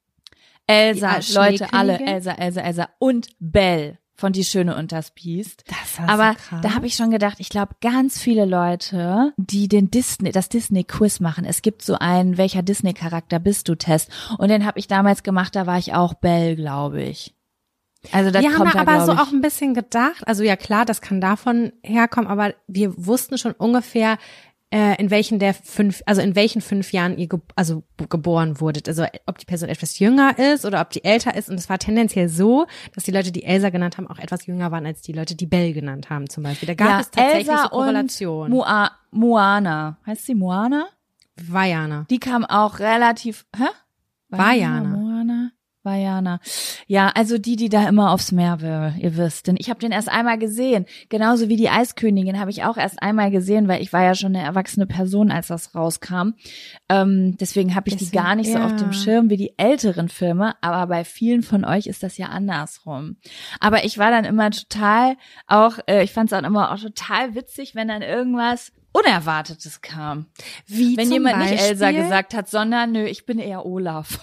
B: Elsa, Leute, alle, Elsa, Elsa, Elsa und Belle von Die Schöne und das Biest.
A: Das war
B: Aber
A: so krass.
B: da habe ich schon gedacht, ich glaube, ganz viele Leute, die den Disney, das Disney-Quiz machen. Es gibt so einen, welcher Disney-Charakter bist du Test. Und den habe ich damals gemacht, da war ich auch Belle, glaube ich. Also das
A: wir
B: kommt
A: haben
B: da,
A: aber so
B: ich.
A: auch ein bisschen gedacht, also ja klar, das kann davon herkommen, aber wir wussten schon ungefähr, äh, in welchen der fünf, also in welchen fünf Jahren ihr ge- also geboren wurdet. Also ob die Person etwas jünger ist oder ob die älter ist. Und es war tendenziell so, dass die Leute, die Elsa genannt haben, auch etwas jünger waren als die Leute, die Belle genannt haben zum Beispiel. Da gab
B: ja,
A: es tatsächlich
B: Elsa
A: so Korrelationen.
B: Und Mua- Moana. Heißt sie Moana?
A: Vajana.
B: Die kam auch relativ, hä?
A: Vajana.
B: Moana? Vajana. Ja, also die, die da immer aufs Meer will, ihr wisst. Denn ich habe den erst einmal gesehen. Genauso wie die Eiskönigin habe ich auch erst einmal gesehen, weil ich war ja schon eine erwachsene Person, als das rauskam. Ähm, deswegen habe ich deswegen, die gar nicht ja. so auf dem Schirm wie die älteren Filme. Aber bei vielen von euch ist das ja andersrum. Aber ich war dann immer total auch, äh, ich fand es auch immer auch total witzig, wenn dann irgendwas Unerwartetes kam.
A: Wie
B: wenn
A: zum
B: jemand
A: Beispiel?
B: nicht Elsa gesagt hat, sondern nö, ich bin eher Olaf.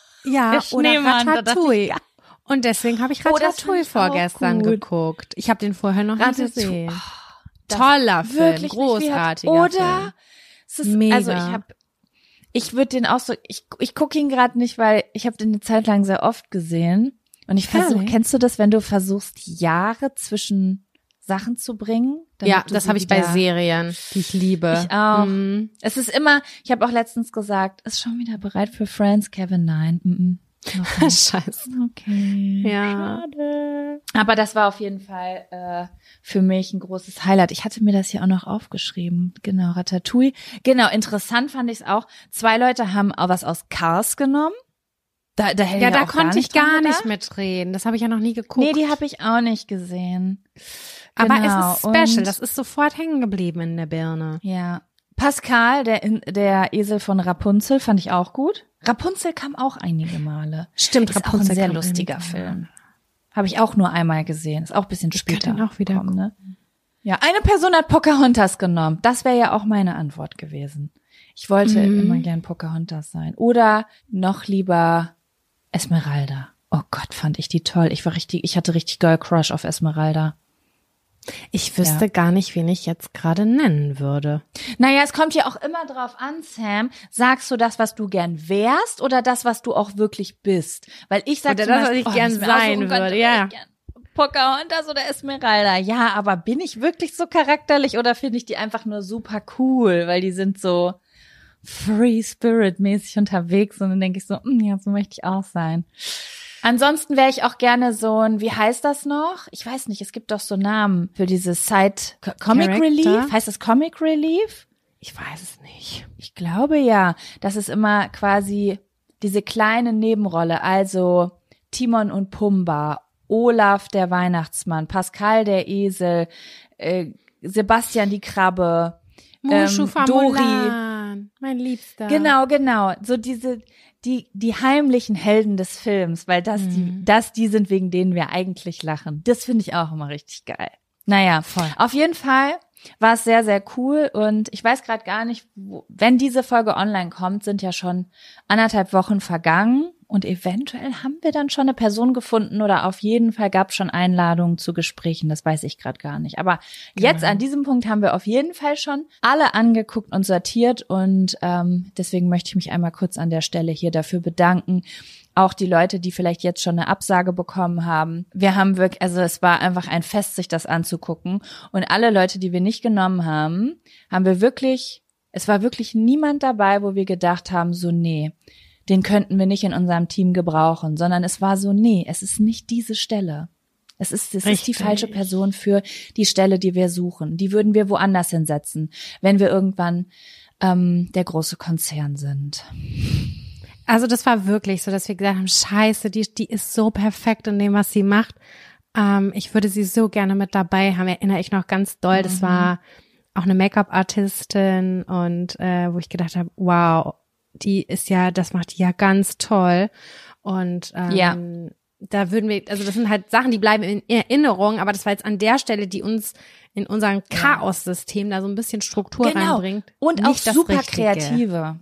A: Ja, oder Ratatouille.
B: Ich,
A: und deswegen habe ich Ratatouille oh, vorgestern geguckt. Ich habe den vorher noch nicht gesehen. Oh, Toller Film, großartiger
B: Oder
A: Film.
B: Es ist, Mega. Also ich habe, ich würde den auch so, ich ich gucke ihn gerade nicht, weil ich habe den eine Zeit lang sehr oft gesehen. Und ich versuche, kennst du das, wenn du versuchst, Jahre zwischen Sachen zu bringen?
A: Ja, das habe ich bei Serien, die ich liebe.
B: Ich auch. Mm. Es ist immer, ich habe auch letztens gesagt, ist schon wieder bereit für Friends, Kevin? Nein. Mm
A: okay. Scheiße.
B: Okay.
A: Ja.
B: Schade. Aber das war auf jeden Fall äh, für mich ein großes Highlight. Ich hatte mir das hier auch noch aufgeschrieben. Genau, Ratatouille. Genau, interessant fand ich es auch. Zwei Leute haben auch was aus Cars genommen. Da, da hätte
A: ja,
B: ich
A: da
B: auch
A: konnte
B: gar
A: ich gar nicht mitreden. Das habe ich ja noch nie geguckt.
B: Nee, die habe ich auch nicht gesehen.
A: Aber
B: genau.
A: es ist special,
B: und,
A: das ist sofort hängen geblieben in der Birne.
B: Ja. Pascal, der, der Esel von Rapunzel, fand ich auch gut. Rapunzel kam auch einige Male.
A: Stimmt,
B: ist
A: Rapunzel
B: auch ein sehr lustiger Film. Habe ich auch nur einmal gesehen. Ist auch ein bisschen
A: ich
B: später.
A: Ich kann auch wieder
B: kommen, ne? Ja, eine Person hat Pocahontas genommen. Das wäre ja auch meine Antwort gewesen. Ich wollte mhm. immer gern Pocahontas sein. Oder noch lieber Esmeralda. Oh Gott, fand ich die toll. Ich war richtig, ich hatte richtig Girl Crush auf Esmeralda.
A: Ich wüsste ja. gar nicht, wen ich jetzt gerade nennen würde.
B: Naja, es kommt ja auch immer drauf an, Sam. Sagst du das, was du gern wärst oder das, was du auch wirklich bist? Weil ich sag
A: oder
B: zum
A: das,
B: Beispiel,
A: was ich gern sein würde, ja.
B: Pocahontas oder Esmeralda. Ja, aber bin ich wirklich so charakterlich oder finde ich die einfach nur super cool, weil die sind so Free Spirit mäßig unterwegs und dann denke ich so, ja, so möchte ich auch sein. Ansonsten wäre ich auch gerne so ein, wie heißt das noch? Ich weiß nicht, es gibt doch so Namen für dieses Side Comic Character? Relief. Heißt das Comic Relief?
A: Ich weiß es nicht.
B: Ich glaube ja. Das ist immer quasi diese kleine Nebenrolle. Also Timon und Pumba, Olaf der Weihnachtsmann, Pascal der Esel, äh, Sebastian die Krabbe,
A: Mushu
B: ähm, Dori.
A: Mulan, mein Liebster.
B: Genau, genau. So diese die die heimlichen Helden des Films, weil das mhm. die das die sind, wegen denen wir eigentlich lachen. Das finde ich auch immer richtig geil. Naja,
A: voll.
B: Auf jeden Fall war es sehr, sehr cool und ich weiß gerade gar nicht, wo, wenn diese Folge online kommt, sind ja schon anderthalb Wochen vergangen. und eventuell haben wir dann schon eine Person gefunden oder auf jeden Fall gab es schon Einladungen zu Gesprächen, das weiß ich gerade gar nicht. Aber jetzt
A: Genau.
B: an diesem Punkt haben wir auf jeden Fall schon alle angeguckt und sortiert und ähm, deswegen möchte ich mich einmal kurz an der Stelle hier dafür bedanken. Auch die Leute, die vielleicht jetzt schon eine Absage bekommen haben. Wir haben wirklich, also es war einfach ein Fest, sich das anzugucken. Und alle Leute, die wir nicht genommen haben, haben wir wirklich, es war wirklich niemand dabei, wo wir gedacht haben, so nee, den könnten wir nicht in unserem Team gebrauchen, sondern es war so, nee, es ist nicht diese Stelle. Es ist, es ist die falsche Person für die Stelle, die wir suchen. Die würden wir woanders hinsetzen, wenn wir irgendwann ähm, der große Konzern sind.
A: Also das war wirklich so, dass wir gesagt haben, scheiße, die, die ist so perfekt in dem, was sie macht. Ähm, ich würde sie so gerne mit dabei haben, erinnere ich noch ganz doll. Das mhm. war auch eine Make-up-Artistin und äh, wo ich gedacht habe, wow, die ist ja, das macht die ja ganz toll. Und ähm,
B: ja.
A: da würden wir, also das sind halt Sachen, die bleiben in Erinnerung, aber das war jetzt an der Stelle, die uns in unserem Chaos-System da so ein bisschen Struktur
B: genau.
A: reinbringt.
B: Und auch super kreative.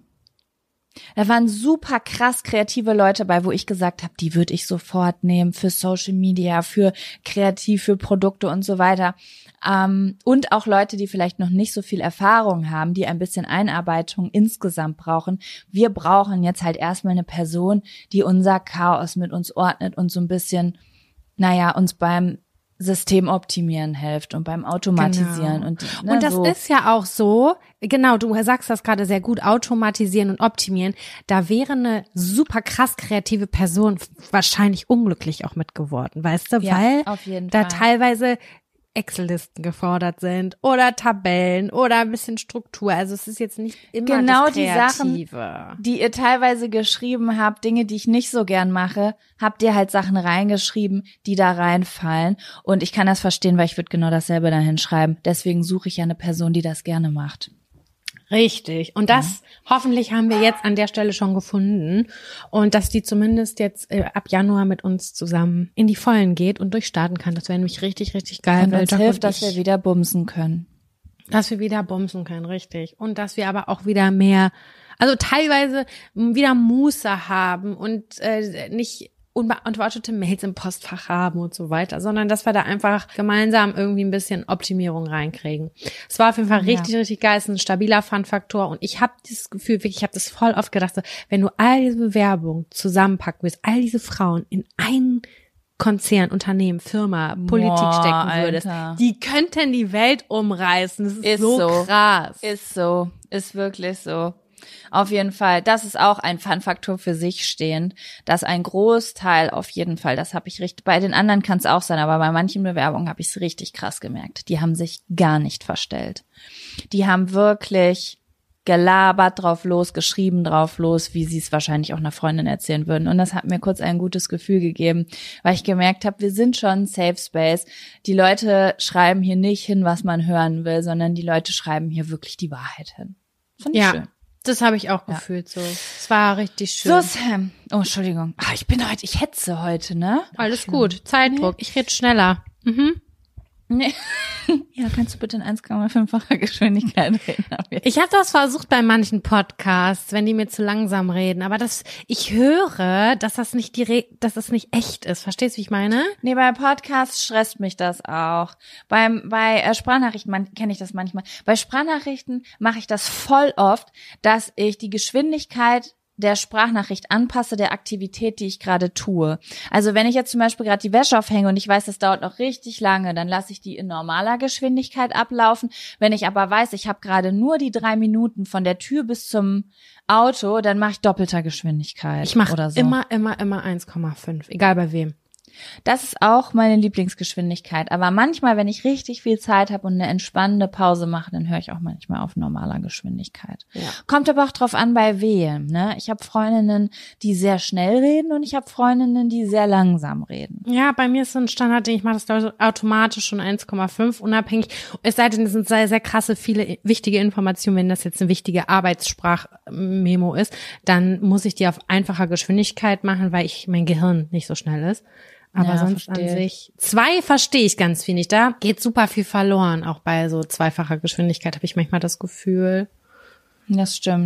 B: Da waren super krass kreative Leute bei, wo ich gesagt habe, die würde ich sofort nehmen für Social Media, für kreativ, für Produkte und so weiter. Ähm, und auch Leute, die vielleicht noch nicht so viel Erfahrung haben, die ein bisschen Einarbeitung insgesamt brauchen. Wir brauchen jetzt halt erstmal eine Person, die unser Chaos mit uns ordnet und so ein bisschen, naja, uns beim System optimieren hilft und beim Automatisieren.
A: Genau.
B: Und, ne,
A: und das
B: so.
A: ist ja auch so, genau, du sagst das gerade sehr gut, automatisieren und optimieren. Da wäre eine super krass kreative Person wahrscheinlich unglücklich auch mit geworden, weißt du,
B: ja,
A: weil
B: auf jeden
A: da
B: Fall.
A: teilweise Excel-Listen gefordert sind oder Tabellen oder ein bisschen Struktur. Also es ist jetzt nicht immer
B: genau
A: das
B: die
A: Kreative.
B: Sachen, die ihr teilweise geschrieben habt, Dinge, die ich nicht so gern mache, habt ihr halt Sachen reingeschrieben, die da reinfallen. Und ich kann das verstehen, weil ich würde genau dasselbe da hinschreiben. Deswegen suche ich ja eine Person, die das gerne macht.
A: Richtig. Und das ja. hoffentlich haben wir jetzt an der Stelle schon gefunden und dass die zumindest jetzt äh, ab Januar mit uns zusammen in die Vollen geht und durchstarten kann. Das wäre nämlich richtig, richtig geil.
B: Und uns
A: Jack
B: hilft,
A: und
B: dass
A: ich,
B: wir wieder bumsen können.
A: Dass wir wieder bumsen können, richtig. Und dass wir aber auch wieder mehr, also teilweise wieder Muße haben und äh, nicht unbeantwortete Mails im Postfach haben und so weiter, sondern dass wir da einfach gemeinsam irgendwie ein bisschen Optimierung reinkriegen. Es war auf jeden Fall richtig, ja. richtig geil. Es ist ein stabiler Fun-Faktor und ich habe dieses Gefühl, wirklich, ich habe das voll oft gedacht, so, wenn du all diese Bewerbungen zusammenpacken willst, all diese Frauen in einen Konzern, Unternehmen, Firma, Politik
B: Boah,
A: stecken würdest,
B: Alter.
A: die könnten die Welt umreißen. Das ist,
B: ist
A: so,
B: so
A: krass.
B: Ist so, ist wirklich so. Auf jeden Fall, das ist auch ein Fun-Faktor für sich stehend, dass ein Großteil auf jeden Fall, das habe ich richtig, bei den anderen kann es auch sein, aber bei manchen Bewerbungen habe ich es richtig krass gemerkt. Die haben sich gar nicht verstellt. Die haben wirklich gelabert drauf los, geschrieben drauf los, wie sie es wahrscheinlich auch einer Freundin erzählen würden. Und das hat mir kurz ein gutes Gefühl gegeben, weil ich gemerkt habe, wir sind schon ein Safe Space. Die Leute schreiben hier nicht hin, was man hören will, sondern die Leute schreiben hier wirklich die Wahrheit hin. Fand ich
A: ja.
B: schön.
A: Das habe ich auch
B: ja.
A: gefühlt so. Es war richtig schön.
B: So, Sam. Oh, Entschuldigung. Ah, ich bin heute, ich hetze heute, ne?
A: Alles Ach, gut. Zeitdruck. Ich rede schneller. Mhm.
B: Nee. Ja, kannst du bitte in eins Komma fünffacher Geschwindigkeit reden?
A: Ich habe das versucht bei manchen Podcasts, wenn die mir zu langsam reden, aber das, ich höre, dass das nicht die, Re- dass das nicht echt ist. Verstehst du, wie ich meine?
B: Nee, bei Podcasts stresst mich das auch. Beim, bei äh, Sprachnachrichten man, kenne ich das manchmal. Bei Sprachnachrichten mache ich das voll oft, dass ich die Geschwindigkeit der Sprachnachricht anpasse der Aktivität, die ich gerade tue. Also wenn ich jetzt zum Beispiel gerade die Wäsche aufhänge und ich weiß, das dauert noch richtig lange, dann lasse ich die in normaler Geschwindigkeit ablaufen. Wenn ich aber weiß, ich habe gerade nur die drei Minuten von der Tür bis zum Auto, dann mache ich doppelter Geschwindigkeit.
A: Ich mache
B: oder so.
A: immer, immer, immer eins Komma fünf, egal bei wem.
B: Das ist auch meine Lieblingsgeschwindigkeit. Aber manchmal, wenn ich richtig viel Zeit habe und eine entspannende Pause mache, dann höre ich auch manchmal auf normaler Geschwindigkeit.
A: Ja.
B: Kommt aber auch drauf an, bei wem. Ne? Ich habe Freundinnen, die sehr schnell reden und ich habe Freundinnen, die sehr langsam reden.
A: Ja, bei mir ist so ein Standardding, ich mache das automatisch schon eins Komma fünf, unabhängig. Es sei denn, es sind sehr, sehr krasse, viele wichtige Informationen. Wenn das jetzt eine wichtige Arbeitssprachmemo ist, dann muss ich die auf einfacher Geschwindigkeit machen, weil ich mein Gehirn nicht so schnell ist. Aber
B: ja,
A: sonst
B: verstehe.
A: an sich, zwei verstehe ich ganz viel nicht. Da geht super viel verloren. Auch bei so zweifacher Geschwindigkeit habe ich manchmal das Gefühl.
B: Das stimmt.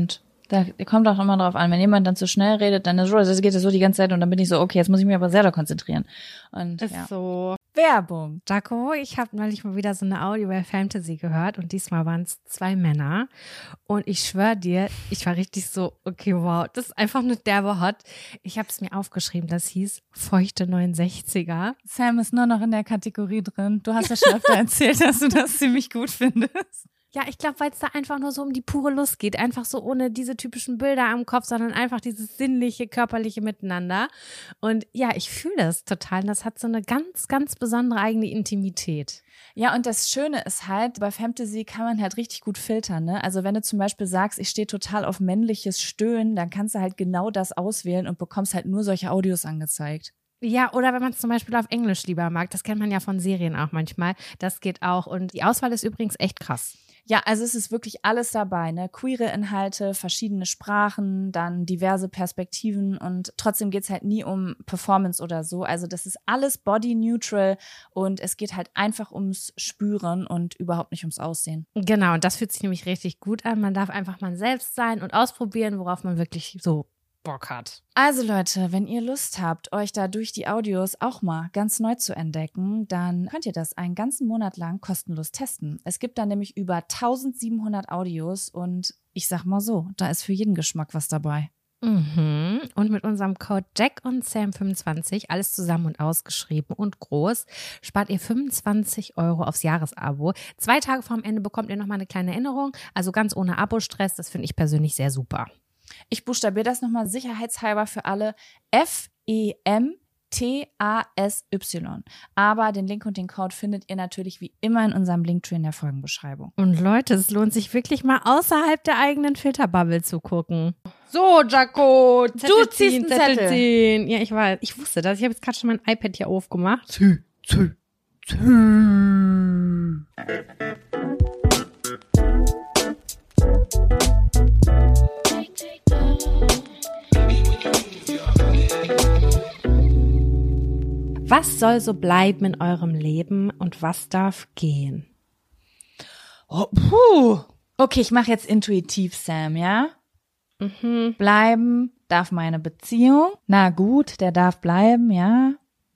B: Da kommt auch immer drauf an, wenn jemand dann zu schnell redet, dann ist so, das geht ja so die ganze Zeit und dann bin ich so, okay, jetzt muss ich mich aber sehr da konzentrieren. Und
A: Ist
B: ja.
A: so.
B: Werbung.
A: Jaco, ich habe neulich mal wieder so eine Audio-Fantasy gehört und diesmal waren es zwei Männer und ich schwöre dir, ich war richtig so, okay, wow, das ist einfach nur derbe hot. Ich habe es mir aufgeschrieben, das hieß feuchte neunundsechziger.
B: Sam ist nur noch in der Kategorie drin. Du hast ja schon öfter erzählt, dass du das ziemlich gut findest.
A: Ja, ich glaube, weil es da einfach nur so um die pure Lust geht. Einfach so ohne diese typischen Bilder am Kopf, sondern einfach dieses sinnliche, körperliche Miteinander. Und ja, ich fühle das total. Und das hat so eine ganz, ganz besondere eigene Intimität.
B: Ja, und das Schöne ist halt, bei Fantasy kann man halt richtig gut filtern, ne? Also wenn du zum Beispiel sagst, ich stehe total auf männliches Stöhnen, dann kannst du halt genau das auswählen und bekommst halt nur solche Audios angezeigt.
A: Ja, oder wenn man es zum Beispiel auf Englisch lieber mag, das kennt man ja von Serien auch manchmal, das geht auch und die Auswahl ist übrigens echt krass.
B: Ja, also es ist wirklich alles dabei, ne? Queere Inhalte, verschiedene Sprachen, dann diverse Perspektiven und trotzdem geht's halt nie um Performance oder so. Also das ist alles body neutral und es geht halt einfach ums Spüren und überhaupt nicht ums Aussehen.
A: Genau, und das fühlt sich nämlich richtig gut an. Man darf einfach mal selbst sein und ausprobieren, worauf man wirklich so Bock hat.
B: Also Leute, wenn ihr Lust habt, euch da durch die Audios auch mal ganz neu zu entdecken, dann könnt ihr das einen ganzen Monat lang kostenlos testen. Es gibt da nämlich über eintausendsiebenhundert Audios und ich sag mal so, da ist für jeden Geschmack was dabei.
A: Mhm. Und mit unserem Code Jack und Sam fünfundzwanzig, alles zusammen und ausgeschrieben und groß, spart ihr fünfundzwanzig Euro aufs Jahresabo. Zwei Tage vorm Ende bekommt ihr nochmal eine kleine Erinnerung, also ganz ohne Abo-Stress. Das finde ich persönlich sehr super.
B: Ich buchstabiere das nochmal sicherheitshalber für alle. F E M T A S Y. Aber den Link und den Code findet ihr natürlich wie immer in unserem Linktree in der Folgenbeschreibung.
A: Und Leute, es lohnt sich wirklich mal außerhalb der eigenen Filterbubble zu gucken. So, Jaco,
B: du ziehst einen Zettel.
A: Ziehen. Ja, ich weiß. Ich wusste das. Ich habe jetzt gerade schon mein iPad hier aufgemacht.
C: Zieh, zieh, zieh.
A: Was soll so bleiben in eurem Leben und was darf gehen?
B: Oh, puh. Okay, ich mache jetzt intuitiv, Sam, ja?
A: Mhm.
B: Bleiben darf meine Beziehung. Na gut, der darf bleiben, ja?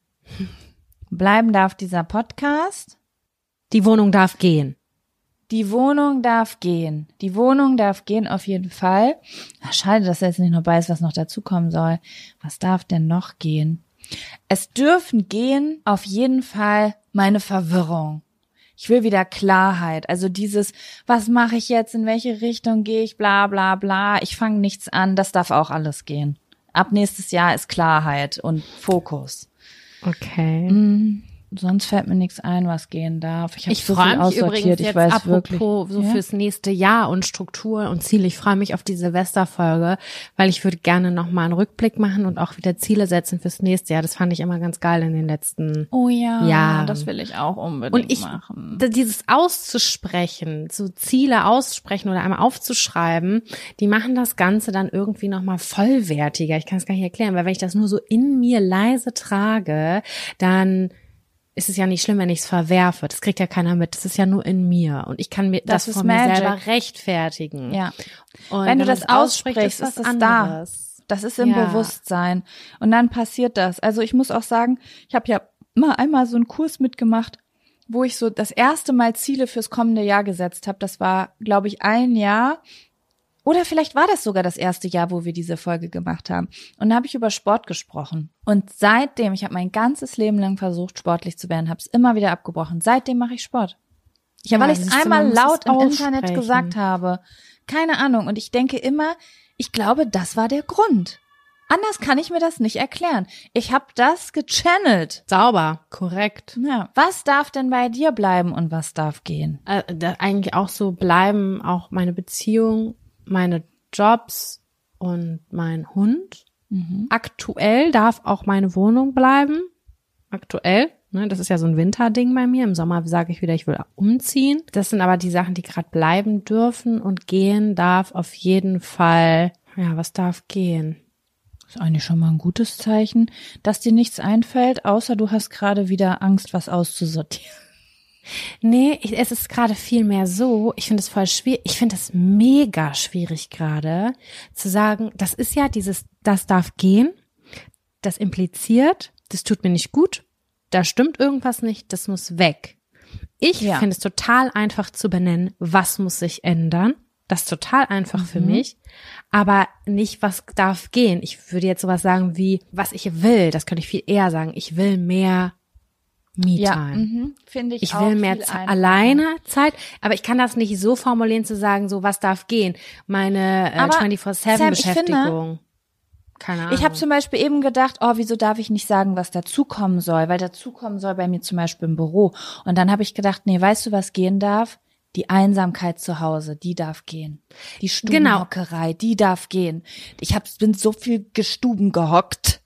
B: Bleiben darf dieser Podcast.
A: Die Wohnung darf gehen.
B: Die Wohnung darf gehen. Die Wohnung darf gehen auf jeden Fall. Ach, schade, dass er jetzt nicht noch weiß, was noch dazukommen soll. Was darf denn noch gehen? Es dürfen gehen auf jeden Fall meine Verwirrung. Ich will wieder Klarheit. Also dieses, was mache ich jetzt, in welche Richtung gehe ich, bla bla bla. Ich fange nichts an, das darf auch alles gehen. Ab nächstes Jahr ist Klarheit und Fokus.
A: Okay.
B: Mhm. Sonst fällt mir nichts ein, was gehen darf. Ich habe so
A: freu
B: viel
A: mich
B: aussortiert.
A: übrigens
B: Ich
A: jetzt
B: weiß
A: apropos
B: wirklich.
A: so
B: Ja?
A: fürs nächste Jahr und Struktur und Ziele. Ich freue mich auf die Silvesterfolge, weil ich würde gerne nochmal einen Rückblick machen und auch wieder Ziele setzen fürs nächste Jahr. Das fand ich immer ganz geil in den letzten
B: Oh ja,
A: Jahren.
B: das will ich auch unbedingt
A: Und ich,
B: machen.
A: d- dieses auszusprechen, so Ziele auszusprechen oder einmal aufzuschreiben, die machen das Ganze dann irgendwie nochmal vollwertiger. Ich kann es gar nicht erklären, weil wenn ich das nur so in mir leise trage, dann ist es ja nicht schlimm, wenn ich es verwerfe. Das kriegt ja keiner mit. Das ist ja nur in mir. Und ich kann mir das,
B: Das ist
A: von mir
B: Magic.
A: selber rechtfertigen.
B: Ja.
A: Und
B: Wenn du
A: man
B: das
A: es ausspricht,
B: aussprichst,
A: ist
B: ist
A: was
B: es da.
A: anderes.
B: Das ist im
A: Ja.
B: Bewusstsein. Und dann passiert das. Also ich muss auch sagen, ich habe ja mal einmal so einen Kurs mitgemacht, wo ich so das erste Mal Ziele fürs kommende Jahr gesetzt habe. Das war, glaube ich, ein Jahr. Oder vielleicht war das sogar das erste Jahr, wo wir diese Folge gemacht haben. Und da habe ich über Sport gesprochen. Und seitdem, ich habe mein ganzes Leben lang versucht, sportlich zu werden, habe es immer wieder abgebrochen. Seitdem mache ich Sport. Ja, weil ich es
A: siehst du,
B: einmal
A: man muss
B: laut
A: es
B: im Internet
A: aussprechen.
B: gesagt habe. Keine Ahnung. Und ich denke immer, ich glaube, das war der Grund. Anders kann ich mir das nicht erklären. Ich habe das gechannelt.
A: Sauber, korrekt.
B: Ja. Was darf denn bei dir bleiben und was darf gehen?
A: Äh, da eigentlich auch so bleiben, auch meine Beziehung, meine Jobs und mein Hund.
B: Mhm.
A: Aktuell darf auch meine Wohnung bleiben. Aktuell. Ne, das ist ja so ein Winterding bei mir. Im Sommer sage ich wieder, ich will umziehen. Das sind aber die Sachen, die gerade bleiben dürfen, und gehen darf auf jeden Fall. Ja, was darf gehen?
B: Ist eigentlich schon mal ein gutes Zeichen, dass dir nichts einfällt, außer du hast gerade wieder Angst, was auszusortieren.
A: Nee, ich, es ist gerade viel mehr so, ich finde es voll schwierig, ich finde es mega schwierig gerade zu sagen, das ist ja dieses, das darf gehen, das impliziert, das tut mir nicht gut, da stimmt irgendwas nicht, das muss weg. Ich
B: Ja.
A: finde es total einfach zu benennen, was muss sich ändern. Das ist total einfach mhm. für mich, aber nicht, was darf gehen. Ich würde jetzt sowas sagen wie, was ich will, das könnte ich viel eher sagen. Ich will mehr Me-Time.
B: Ja, mhm, finde ich
A: Ich
B: auch
A: will mehr
B: viel
A: Ze-
B: einfacher.
A: alleine Zeit, aber ich kann das nicht so formulieren zu sagen, so was darf gehen. Meine äh,
B: Aber,
A: vierundzwanzig sieben
B: Sam, ich finde,
A: Beschäftigung. Keine Ahnung.
B: Ich habe zum Beispiel eben gedacht, oh, wieso darf ich nicht sagen, was dazukommen soll? Weil dazukommen soll bei mir zum Beispiel im Büro. Und dann habe ich gedacht, nee, weißt du, was gehen darf? Die Einsamkeit zu Hause, die darf gehen. Die Stubenhockerei, die darf gehen. Ich hab, bin so viel gestuben gehockt.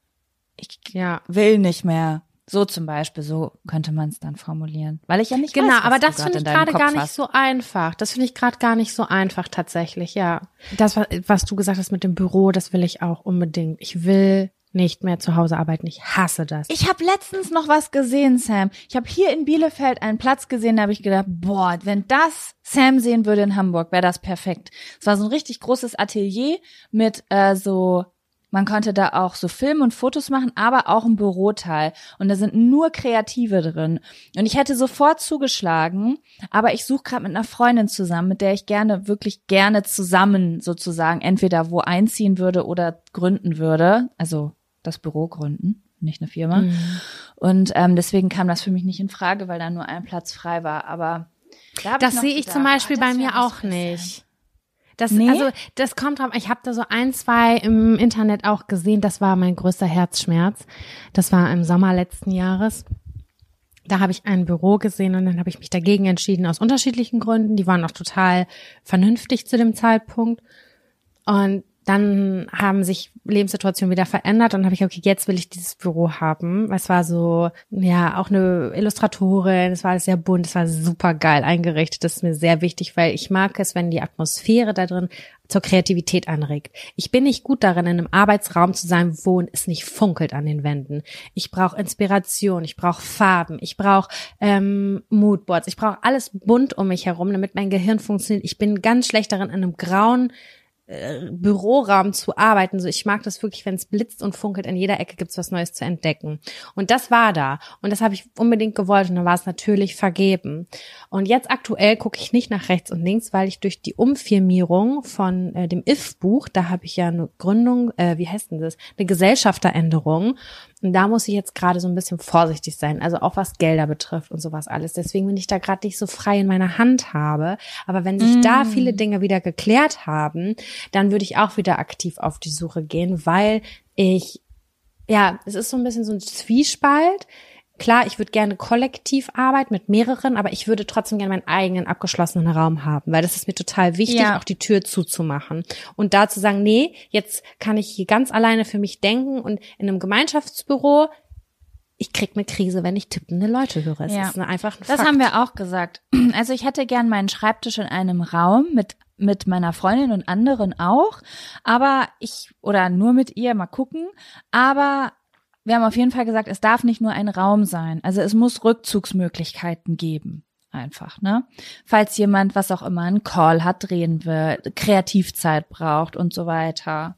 B: Ich
A: ja.
B: will nicht mehr. So zum Beispiel, so könnte man es dann formulieren. Weil ich ja nicht
A: Genau,
B: weiß, was
A: aber
B: du
A: das
B: grad
A: finde
B: in
A: ich
B: deinem
A: gerade
B: Kopf
A: gar nicht
B: hast.
A: so einfach. Das finde ich gerade gar nicht so einfach tatsächlich, ja. Das, was, was du gesagt hast mit dem Büro, das will ich auch unbedingt. Ich will nicht mehr zu Hause arbeiten. Ich hasse das.
B: Ich habe letztens noch was gesehen, Sam. Ich habe hier in Bielefeld einen Platz gesehen, da habe ich gedacht, boah, wenn das Sam sehen würde in Hamburg, wäre das perfekt. Es war so ein richtig großes Atelier mit äh, so, man konnte da auch so Filme und Fotos machen, aber auch ein Büroteil. Und da sind nur Kreative drin. Und ich hätte sofort zugeschlagen, aber ich suche gerade mit einer Freundin zusammen, mit der ich gerne, wirklich gerne zusammen sozusagen entweder wo einziehen würde oder gründen würde. Also das Büro gründen, nicht eine Firma.
A: Mhm.
B: Und ähm, deswegen kam das für mich nicht in Frage, weil da nur ein Platz frei war. Aber da hab
A: Das
B: noch
A: sehe ich
B: gedacht,
A: zum Beispiel
B: oh,
A: bei
B: das wär
A: mir
B: was
A: auch
B: für Sam.
A: nicht. Das,
B: Nee?
A: also, das kommt drauf, ich habe da so ein, zwei im Internet auch gesehen, das war mein größter Herzschmerz. Das war im Sommer letzten Jahres. Da habe ich ein Büro gesehen und dann habe ich mich dagegen entschieden aus unterschiedlichen Gründen. Die waren auch total vernünftig zu dem Zeitpunkt. Und dann haben sich Lebenssituationen wieder verändert und dann habe ich, okay, jetzt will ich dieses Büro haben. Es war so, ja, auch eine Illustratorin, es war alles sehr bunt, es war super geil eingerichtet. Das ist mir sehr wichtig, weil ich mag es, wenn die Atmosphäre da drin zur Kreativität anregt. Ich bin nicht gut darin, in einem Arbeitsraum zu sein, wo es nicht funkelt an den Wänden. Ich brauche Inspiration, ich brauche Farben, ich brauche ähm, Moodboards, ich brauche alles bunt um mich herum, damit mein Gehirn funktioniert. Ich bin ganz schlecht darin, in einem grauen Büroraum zu arbeiten. So, ich mag das wirklich, wenn es blitzt und funkelt, in jeder Ecke gibt's was Neues zu entdecken. Und das war da. Und das habe ich unbedingt gewollt und dann war es natürlich vergeben. Und jetzt aktuell gucke ich nicht nach rechts und links, weil ich durch die Umfirmierung von äh, dem I F-Buch, da habe ich ja eine Gründung, äh, wie heißt denn das? Eine Gesellschafteränderung. Und da muss ich jetzt gerade so ein bisschen vorsichtig sein, also auch was Gelder betrifft und sowas alles. Deswegen bin ich da gerade nicht so frei in meiner Hand habe. Aber wenn sich mm. da viele Dinge wieder geklärt haben, dann würde ich auch wieder aktiv auf die Suche gehen, weil ich, ja, es ist so ein bisschen so ein Zwiespalt. Klar, ich würde gerne kollektiv arbeiten mit mehreren, aber ich würde trotzdem gerne meinen eigenen abgeschlossenen Raum haben, weil das ist mir total wichtig,
B: ja.
A: auch die Tür zuzumachen. Und da zu sagen, nee, jetzt kann ich hier ganz alleine für mich denken und in einem Gemeinschaftsbüro, ich krieg eine Krise, wenn ich tippende Leute höre. Es
B: ja.
A: ist einfach ein
B: Das
A: Fakt.
B: haben wir auch gesagt. Also ich hätte gern meinen Schreibtisch in einem Raum mit mit meiner Freundin und anderen auch, aber ich, oder nur mit ihr, mal gucken, aber wir haben auf jeden Fall gesagt, es darf nicht nur ein Raum sein. Also es muss Rückzugsmöglichkeiten geben. Einfach, ne? Falls jemand, was auch immer, einen Call hat, drehen will, Kreativzeit braucht und so weiter.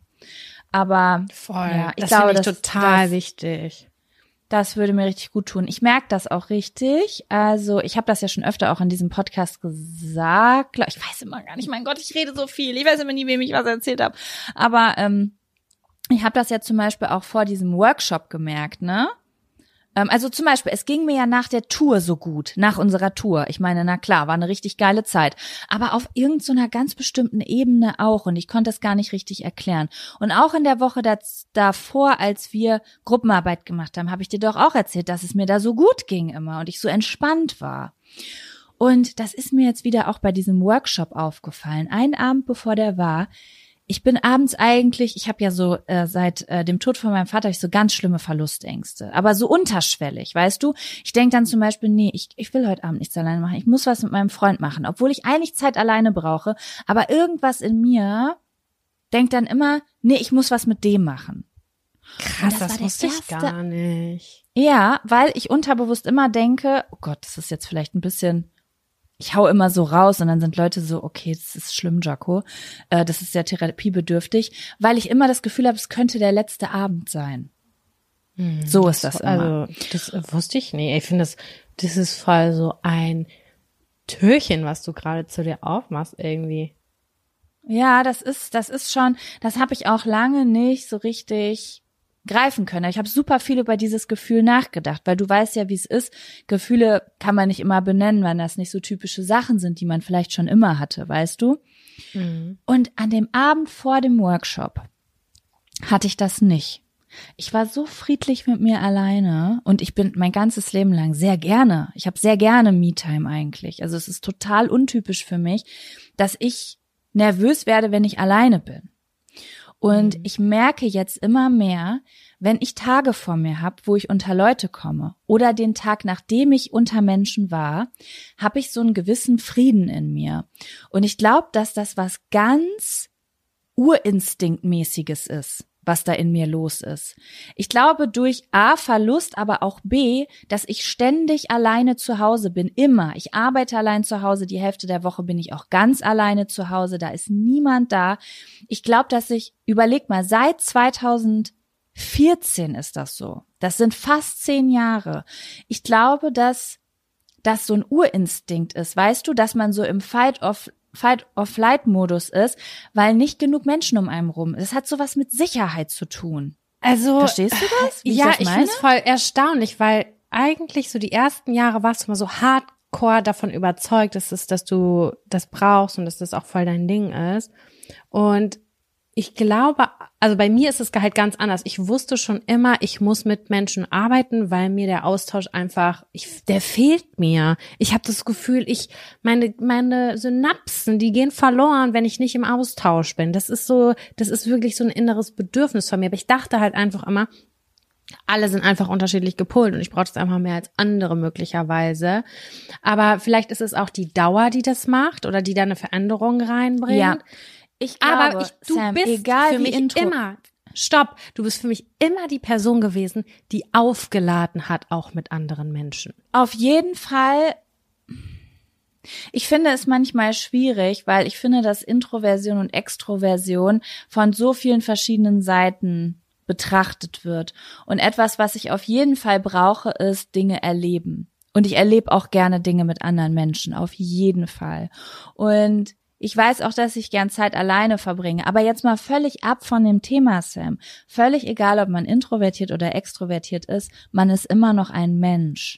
B: Aber
A: voll,
B: ja, ich
A: das
B: glaube,
A: finde ich
B: das,
A: total
B: das,
A: wichtig.
B: Das würde mir richtig gut tun. Ich merke das auch richtig. Also ich habe das ja schon öfter auch in diesem Podcast gesagt. Ich weiß immer gar nicht, mein Gott, ich rede so viel. Ich weiß immer nie, wem ich was erzählt habe. Aber ähm, ich habe das ja zum Beispiel auch vor diesem Workshop gemerkt, ne? Ähm, also zum Beispiel, es ging mir ja nach der Tour so gut, nach unserer Tour. Ich meine, na klar, war eine richtig geile Zeit. Aber auf irgendeiner ganz bestimmten Ebene auch. Und ich konnte es gar nicht richtig erklären. Und auch in der Woche das, davor, als wir Gruppenarbeit gemacht haben, habe ich dir doch auch erzählt, dass es mir da so gut ging immer und ich so entspannt war. Und das ist mir jetzt wieder auch bei diesem Workshop aufgefallen. Einen Abend, bevor der war, ich bin abends eigentlich, ich habe ja so äh, seit äh, dem Tod von meinem Vater hab ich so ganz schlimme Verlustängste, aber so unterschwellig, weißt du? Ich denke dann zum Beispiel, nee, ich, ich will heute Abend nichts alleine machen, ich muss was mit meinem Freund machen, obwohl ich eigentlich Zeit alleine brauche, aber irgendwas in mir denkt dann immer, nee, ich muss was mit dem machen.
A: Krass,
B: das
A: das,
B: war der
A: wusste ich
B: erste-
A: gar nicht.
B: Ja, weil ich unterbewusst immer denke, oh Gott, das ist jetzt vielleicht ein bisschen, ich hau immer so raus und dann sind Leute so, okay, das ist schlimm, Jaco, äh, das ist sehr therapiebedürftig, weil ich immer das Gefühl habe, es könnte der letzte Abend sein. Hm, so ist das, das immer.
A: Also, das wusste ich nicht. Ich finde, das, das ist voll so ein Türchen, was du gerade zu dir aufmachst irgendwie.
B: Ja, das ist, das ist schon, das habe ich auch lange nicht so richtig greifen können. Ich habe super viel über dieses Gefühl nachgedacht, weil du weißt ja, wie es ist. Gefühle kann man nicht immer benennen, weil das nicht so typische Sachen sind, die man vielleicht schon immer hatte, weißt du? Mhm. Und an dem Abend vor dem Workshop hatte ich das nicht. Ich war so friedlich mit mir alleine und ich bin mein ganzes Leben lang sehr gerne, ich habe sehr gerne Me-Time eigentlich. Also es ist total untypisch für mich, dass ich nervös werde, wenn ich alleine bin. Und mhm. ich merke jetzt immer mehr, wenn ich Tage vor mir habe, wo ich unter Leute komme oder den Tag, nachdem ich unter Menschen war, habe ich so einen gewissen Frieden in mir. Und ich glaube, dass das was ganz Urinstinktmäßiges ist, was da in mir los ist. Ich glaube durch A, Verlust, aber auch B, dass ich ständig alleine zu Hause bin, immer. Ich arbeite allein zu Hause, die Hälfte der Woche bin ich auch ganz alleine zu Hause, da ist niemand da. Ich glaube, dass ich, überleg mal, seit zweitausendvierzehn ist das so. Das sind fast zehn Jahre. Ich glaube, dass das so ein Urinstinkt ist, weißt du, dass man so im Fight of Fight-or-Flight-Modus ist, weil nicht genug Menschen um einen rum. Das hat sowas mit Sicherheit zu tun.
A: Also
B: verstehst du das? Wie
A: ja,
B: ich, das
A: ich finde es voll erstaunlich, weil eigentlich so die ersten Jahre warst du immer so hardcore davon überzeugt, dass es, dass du das brauchst und dass das auch voll dein Ding ist. Und ich glaube, also bei mir ist es halt ganz anders. Ich wusste schon immer, ich muss mit Menschen arbeiten, weil mir der Austausch einfach, ich, der fehlt mir. Ich habe das Gefühl, ich meine meine Synapsen, die gehen verloren, wenn ich nicht im Austausch bin. Das ist so, das ist wirklich so ein inneres Bedürfnis von mir. Aber ich dachte halt einfach immer, alle sind einfach unterschiedlich gepolt und ich brauche das einfach mehr als andere möglicherweise. Aber vielleicht ist es auch die Dauer, die das macht oder die da eine Veränderung reinbringt.
B: Ja. Ich glaube,
A: aber ich, du
B: Sam,
A: bist
B: egal
A: für mich
B: Intro-
A: immer, stopp, du bist für mich immer die Person gewesen, die aufgeladen hat, auch mit anderen Menschen.
B: Auf jeden Fall. Ich finde es manchmal schwierig, weil ich finde, dass Introversion und Extroversion von so vielen verschiedenen Seiten betrachtet wird. Und etwas, was ich auf jeden Fall brauche, ist Dinge erleben. Und ich erlebe auch gerne Dinge mit anderen Menschen, auf jeden Fall. Und ich weiß auch, dass ich gern Zeit alleine verbringe, aber jetzt mal völlig ab von dem Thema, Sam. Völlig egal, ob man introvertiert oder extrovertiert ist, man ist immer noch ein Mensch.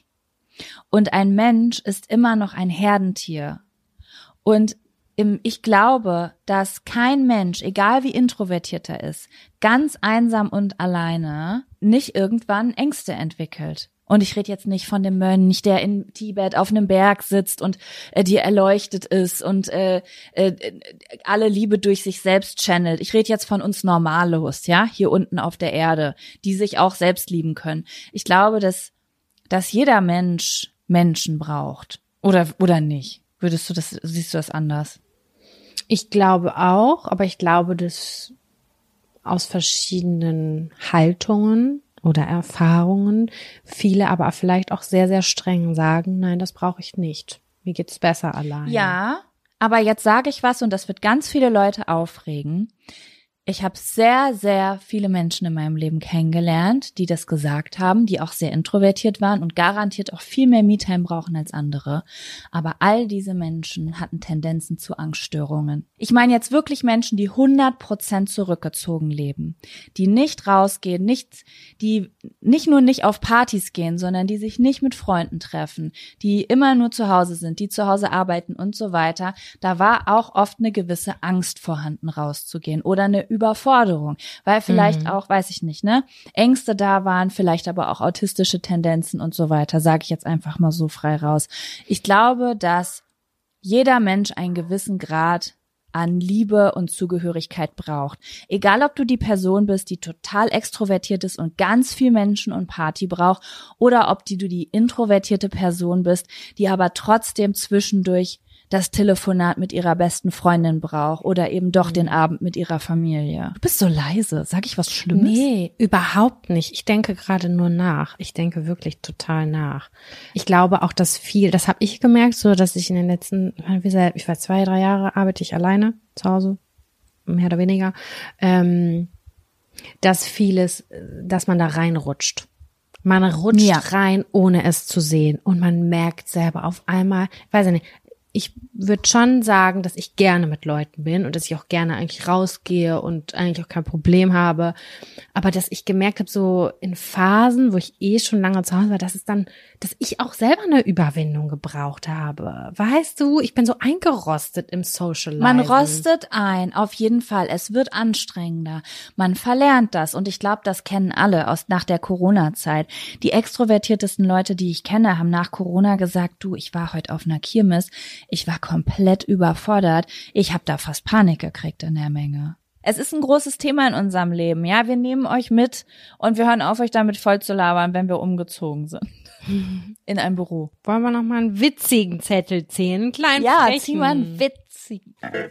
B: Und ein Mensch ist immer noch ein Herdentier. Und im, ich glaube, dass kein Mensch, egal wie introvertiert er ist, ganz einsam und alleine nicht irgendwann Ängste entwickelt. Und ich rede jetzt nicht von dem Mönch, der in Tibet auf einem Berg sitzt und äh, dir erleuchtet ist und äh, äh, alle Liebe durch sich selbst channelt. Ich rede jetzt von uns Normalos, ja, hier unten auf der Erde, die sich auch selbst lieben können. Ich glaube, dass dass jeder Mensch Menschen braucht. Oder oder nicht? Würdest du das, siehst du das anders?
A: Ich glaube auch, aber ich glaube, dass aus verschiedenen Haltungen oder Erfahrungen viele aber vielleicht auch sehr, sehr streng sagen, nein, das brauche ich nicht. Mir geht's besser allein.
B: Ja, aber jetzt sage ich was und das wird ganz viele Leute aufregen. Ich habe sehr, sehr viele Menschen in meinem Leben kennengelernt, die das gesagt haben, die auch sehr introvertiert waren und garantiert auch viel mehr Me-Time brauchen als andere. Aber all diese Menschen hatten Tendenzen zu Angststörungen. Ich meine jetzt wirklich Menschen, die hundert Prozent zurückgezogen leben, die nicht rausgehen, nicht, die nicht nur nicht auf Partys gehen, sondern die sich nicht mit Freunden treffen, die immer nur zu Hause sind, die zu Hause arbeiten und so weiter. Da war auch oft eine gewisse Angst vorhanden, rauszugehen oder eine Überforderung, weil vielleicht mhm. auch, weiß ich nicht, ne, Ängste da waren, vielleicht aber auch autistische Tendenzen und so weiter, sage ich jetzt einfach mal so frei raus. Ich glaube, dass jeder Mensch einen gewissen Grad an Liebe und Zugehörigkeit braucht. Egal, ob du die Person bist, die total extrovertiert ist und ganz viel Menschen und Party braucht, oder ob die, du die introvertierte Person bist, die aber trotzdem zwischendurch das Telefonat mit ihrer besten Freundin braucht oder eben doch den Abend mit ihrer Familie. Du bist so leise. Sag ich was Schlimmes?
A: Nee, überhaupt nicht. Ich denke gerade nur nach. Ich denke wirklich total nach. Ich glaube auch, dass viel, das habe ich gemerkt, so dass ich in den letzten, wie gesagt, ich war zwei, drei Jahre, arbeite ich alleine zu Hause, mehr oder weniger, ähm, dass vieles, dass man da reinrutscht. Man rutscht
B: Ja.
A: rein, ohne es zu sehen. Und man merkt selber auf einmal, ich weiß ja nicht, ich würde schon sagen, dass ich gerne mit Leuten bin und dass ich auch gerne eigentlich rausgehe und eigentlich auch kein Problem habe. Aber dass ich gemerkt habe, so in Phasen, wo ich eh schon lange zu Hause war, dass es dann, dass ich auch selber eine Überwindung gebraucht habe. Weißt du, ich bin so eingerostet im Socializen.
B: Man rostet ein, auf jeden Fall. Es wird anstrengender. Man verlernt das. Und ich glaube, das kennen alle aus nach der Corona-Zeit. Die extrovertiertesten Leute, die ich kenne, haben nach Corona gesagt, du, ich war heute auf einer Kirmes. Ich war komplett überfordert. Ich habe da fast Panik gekriegt in der Menge. Es ist ein großes Thema in unserem Leben. Ja, wir nehmen euch mit und wir hören auf, euch damit voll zu labern, wenn wir umgezogen sind. In ein Büro.
A: Wollen wir noch mal einen witzigen Zettel ziehen? Einen kleinen
B: Ja,
A: frechen.
B: zieh mal einen witzigen.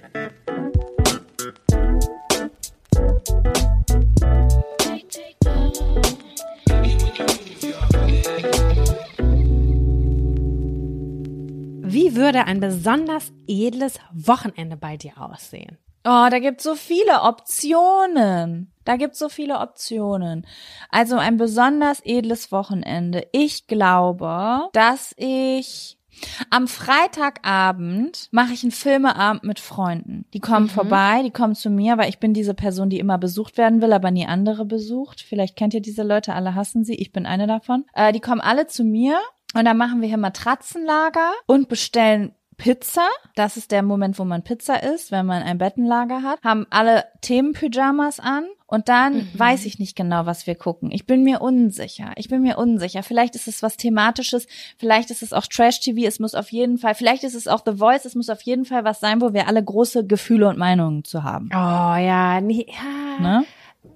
A: Wie würde ein besonders edles Wochenende bei dir aussehen?
B: Oh, da gibt's so viele Optionen. Da gibt's so viele Optionen. Also ein besonders edles Wochenende. Ich glaube, dass ich am Freitagabend mache ich einen Filmeabend mit Freunden. Die kommen mhm. vorbei, die kommen zu mir, weil ich bin diese Person, die immer besucht werden will, aber nie andere besucht. Vielleicht kennt ihr diese Leute, alle hassen sie. Ich bin eine davon. Äh, die kommen alle zu mir und dann machen wir hier Matratzenlager und bestellen Pizza, das ist der Moment, wo man Pizza isst, wenn man ein Bettenlager hat, haben alle Themenpyjamas an und dann mhm. weiß ich nicht genau, was wir gucken. Ich bin mir unsicher, ich bin mir unsicher. Vielleicht ist es was Thematisches, vielleicht ist es auch Trash-T V, es muss auf jeden Fall, vielleicht ist es auch The Voice, es muss auf jeden Fall was sein, wo wir alle große Gefühle und Meinungen zu haben.
A: Oh ja, nee, ja.
B: Ne?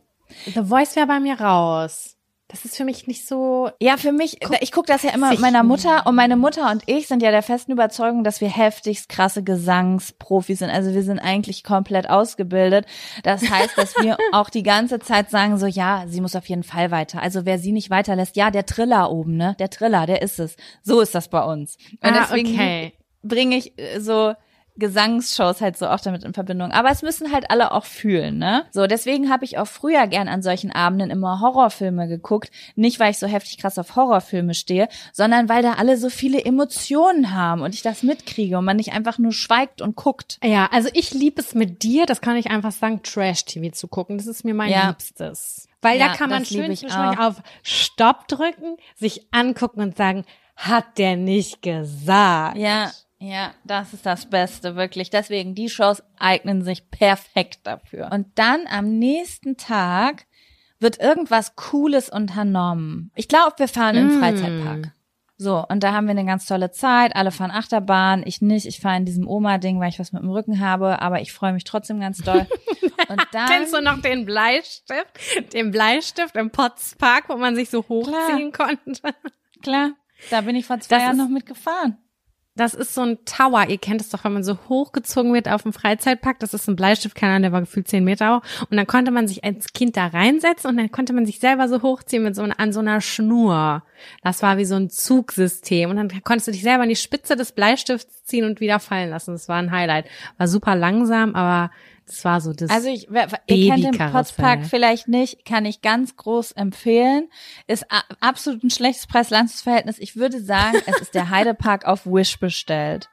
A: The Voice wäre bei mir raus. Das ist für mich nicht so.
B: Ja, für mich, guck, ich gucke das ja immer mit meiner Mutter und meine Mutter und ich sind ja der festen Überzeugung, dass wir heftigst krasse Gesangsprofis sind. Also wir sind eigentlich komplett ausgebildet. Das heißt, dass wir auch die ganze Zeit sagen so, ja, sie muss auf jeden Fall weiter. Also wer sie nicht weiterlässt, ja, der Triller oben, ne? Der Triller, der ist es. So ist das bei uns. Und
A: ah,
B: deswegen
A: okay.
B: bringe ich so Gesangsshows halt so auch damit in Verbindung. Aber es müssen halt alle auch fühlen, ne? So, deswegen habe ich auch früher gern an solchen Abenden immer Horrorfilme geguckt. Nicht, weil ich so heftig krass auf Horrorfilme stehe, sondern weil da alle so viele Emotionen haben und ich das mitkriege und man nicht einfach nur schweigt und guckt.
A: Ja, also ich liebe es mit dir, das kann ich einfach sagen, Trash-T V zu gucken. Das ist mir mein
B: ja.
A: Liebstes. Weil
B: ja,
A: da kann man
B: das lieb
A: schön
B: ich
A: zwischendurch
B: auch.
A: auf Stopp drücken, sich angucken und sagen, hat der nicht gesagt?
B: Ja. Ja, das ist das Beste, wirklich. Deswegen, die Shows eignen sich perfekt dafür. Und dann am nächsten Tag wird irgendwas Cooles unternommen. Ich glaube, wir fahren in den
A: Mm.
B: Freizeitpark. So, und da haben wir eine ganz tolle Zeit. Alle fahren Achterbahn, ich nicht. Ich fahre in diesem Oma-Ding, weil ich was mit dem Rücken habe, aber ich freue mich trotzdem ganz doll. Und dann,
A: Kennst du noch den Bleistift? Den Bleistift im Pottspark, wo man sich so hochziehen Klar. konnte?
B: Klar, da bin ich vor zwei
A: Das
B: Jahren
A: ist-
B: noch mitgefahren.
A: Das ist so ein Tower. Ihr kennt es doch, wenn man so hochgezogen wird auf dem Freizeitpark. Das ist ein Bleistift, keine Ahnung, der war gefühlt zehn Meter hoch. Und dann konnte man sich als Kind da reinsetzen und dann konnte man sich selber so hochziehen mit so einer, an so einer Schnur. Das war wie so ein Zugsystem. Und dann konntest du dich selber an die Spitze des Bleistifts ziehen und wieder fallen lassen. Das war ein Highlight. War super langsam, aber das war so das.
B: Also ich, wer- ihr kennt den
A: Babykarussell.
B: Pottspark vielleicht nicht, kann ich ganz groß empfehlen. Ist a- absolut ein schlechtes Preis-Leistungs-Verhältnis. Ich würde sagen, es ist der Heidepark auf Wish bestellt.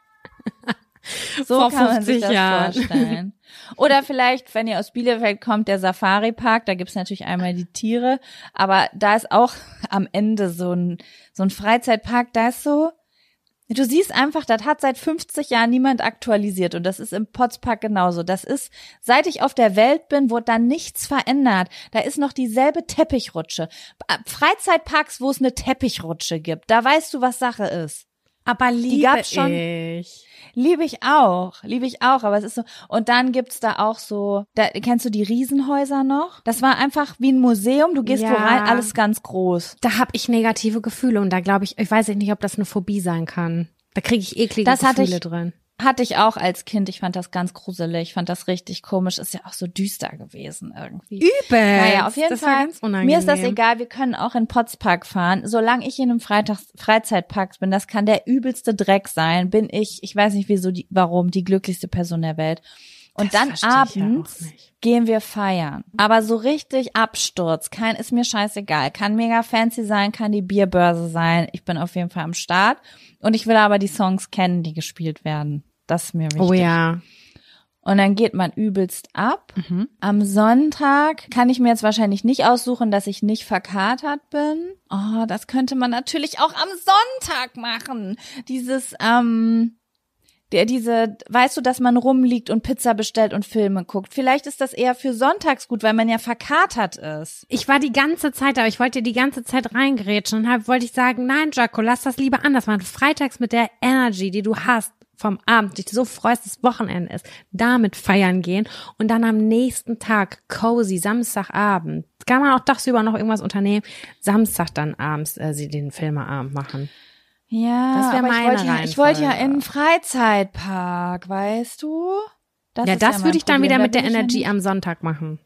B: So
A: Vor
B: kann man sich
A: fünfzig
B: das
A: Jahren.
B: vorstellen. Oder vielleicht, wenn ihr aus Bielefeld kommt, der Safari-Park, da gibt's natürlich einmal die Tiere, aber da ist auch am Ende so ein, so ein Freizeitpark, da ist so, du siehst einfach, das hat seit fünfzig Jahren niemand aktualisiert und das ist im Pottspark genauso. Das ist, seit ich auf der Welt bin, wurde da nichts verändert. Da ist noch dieselbe Teppichrutsche. Freizeitparks, wo es eine Teppichrutsche gibt, da weißt du, was Sache ist.
A: aber liebe
B: gab's schon.
A: ich.
B: Liebe ich auch, liebe ich auch, aber es ist so, und dann gibt's da auch so, da kennst du die Riesenhäuser noch? Das war einfach wie ein Museum, du gehst
A: Ja.
B: wo rein, alles ganz groß.
A: Da habe ich negative Gefühle und da glaube ich, ich weiß nicht, ob das eine Phobie sein kann. Da kriege ich eklige
B: Das hatte
A: Gefühle
B: ich-
A: drin.
B: Hatte ich auch als Kind. Ich fand das ganz gruselig. Ich fand das richtig komisch. Ist ja auch so düster gewesen irgendwie.
A: Übel.
B: Naja, auf jeden
A: das war
B: Fall.
A: ganz unangenehm.
B: Mir ist das egal. Wir können auch in Potspark fahren. Solange ich in einem Freitags Freizeitpark bin, das kann der übelste Dreck sein, bin ich, ich weiß nicht wieso, die, warum, die glücklichste Person der Welt. Und
A: Das
B: dann
A: verstehe ich ja
B: abends
A: auch nicht.
B: gehen wir feiern. Aber so richtig Absturz, kein, ist mir scheißegal. Kann mega fancy sein, kann die Bierbörse sein. Ich bin auf jeden Fall am Start. Und ich will aber die Songs kennen, die gespielt werden. Das ist mir wichtig.
A: Oh ja.
B: Und dann geht man übelst ab.
A: Mhm.
B: Am Sonntag kann ich mir jetzt wahrscheinlich nicht aussuchen, dass ich nicht verkatert bin. Oh, das könnte man natürlich auch am Sonntag machen. Dieses, ähm, der, diese, weißt du, dass man rumliegt und Pizza bestellt und Filme guckt. Vielleicht ist das eher für sonntags gut, weil man ja verkatert ist.
A: Ich war die ganze Zeit, aber ich wollte die ganze Zeit reingrätschen und hab, wollte ich sagen, nein, Jaco, lass das lieber anders machen. Freitags mit der Energy, die du hast vom Abend, dich so freust, dass Wochenende ist, damit feiern gehen und dann am nächsten Tag cozy, Samstagabend. Kann man auch tagsüber noch irgendwas unternehmen, Samstag dann abends äh, sie den Filmeabend machen.
B: Ja,
A: Das wär
B: aber
A: meine
B: ich wollte ja, ich wollte ja
A: Reihenfolge.
B: in den Freizeitpark, weißt du? Das
A: Ja,
B: ist
A: das
B: mein
A: würde ich dann
B: Problem.
A: wieder
B: Da
A: mit der
B: bin ich ja
A: Energy
B: nicht-
A: am Sonntag machen.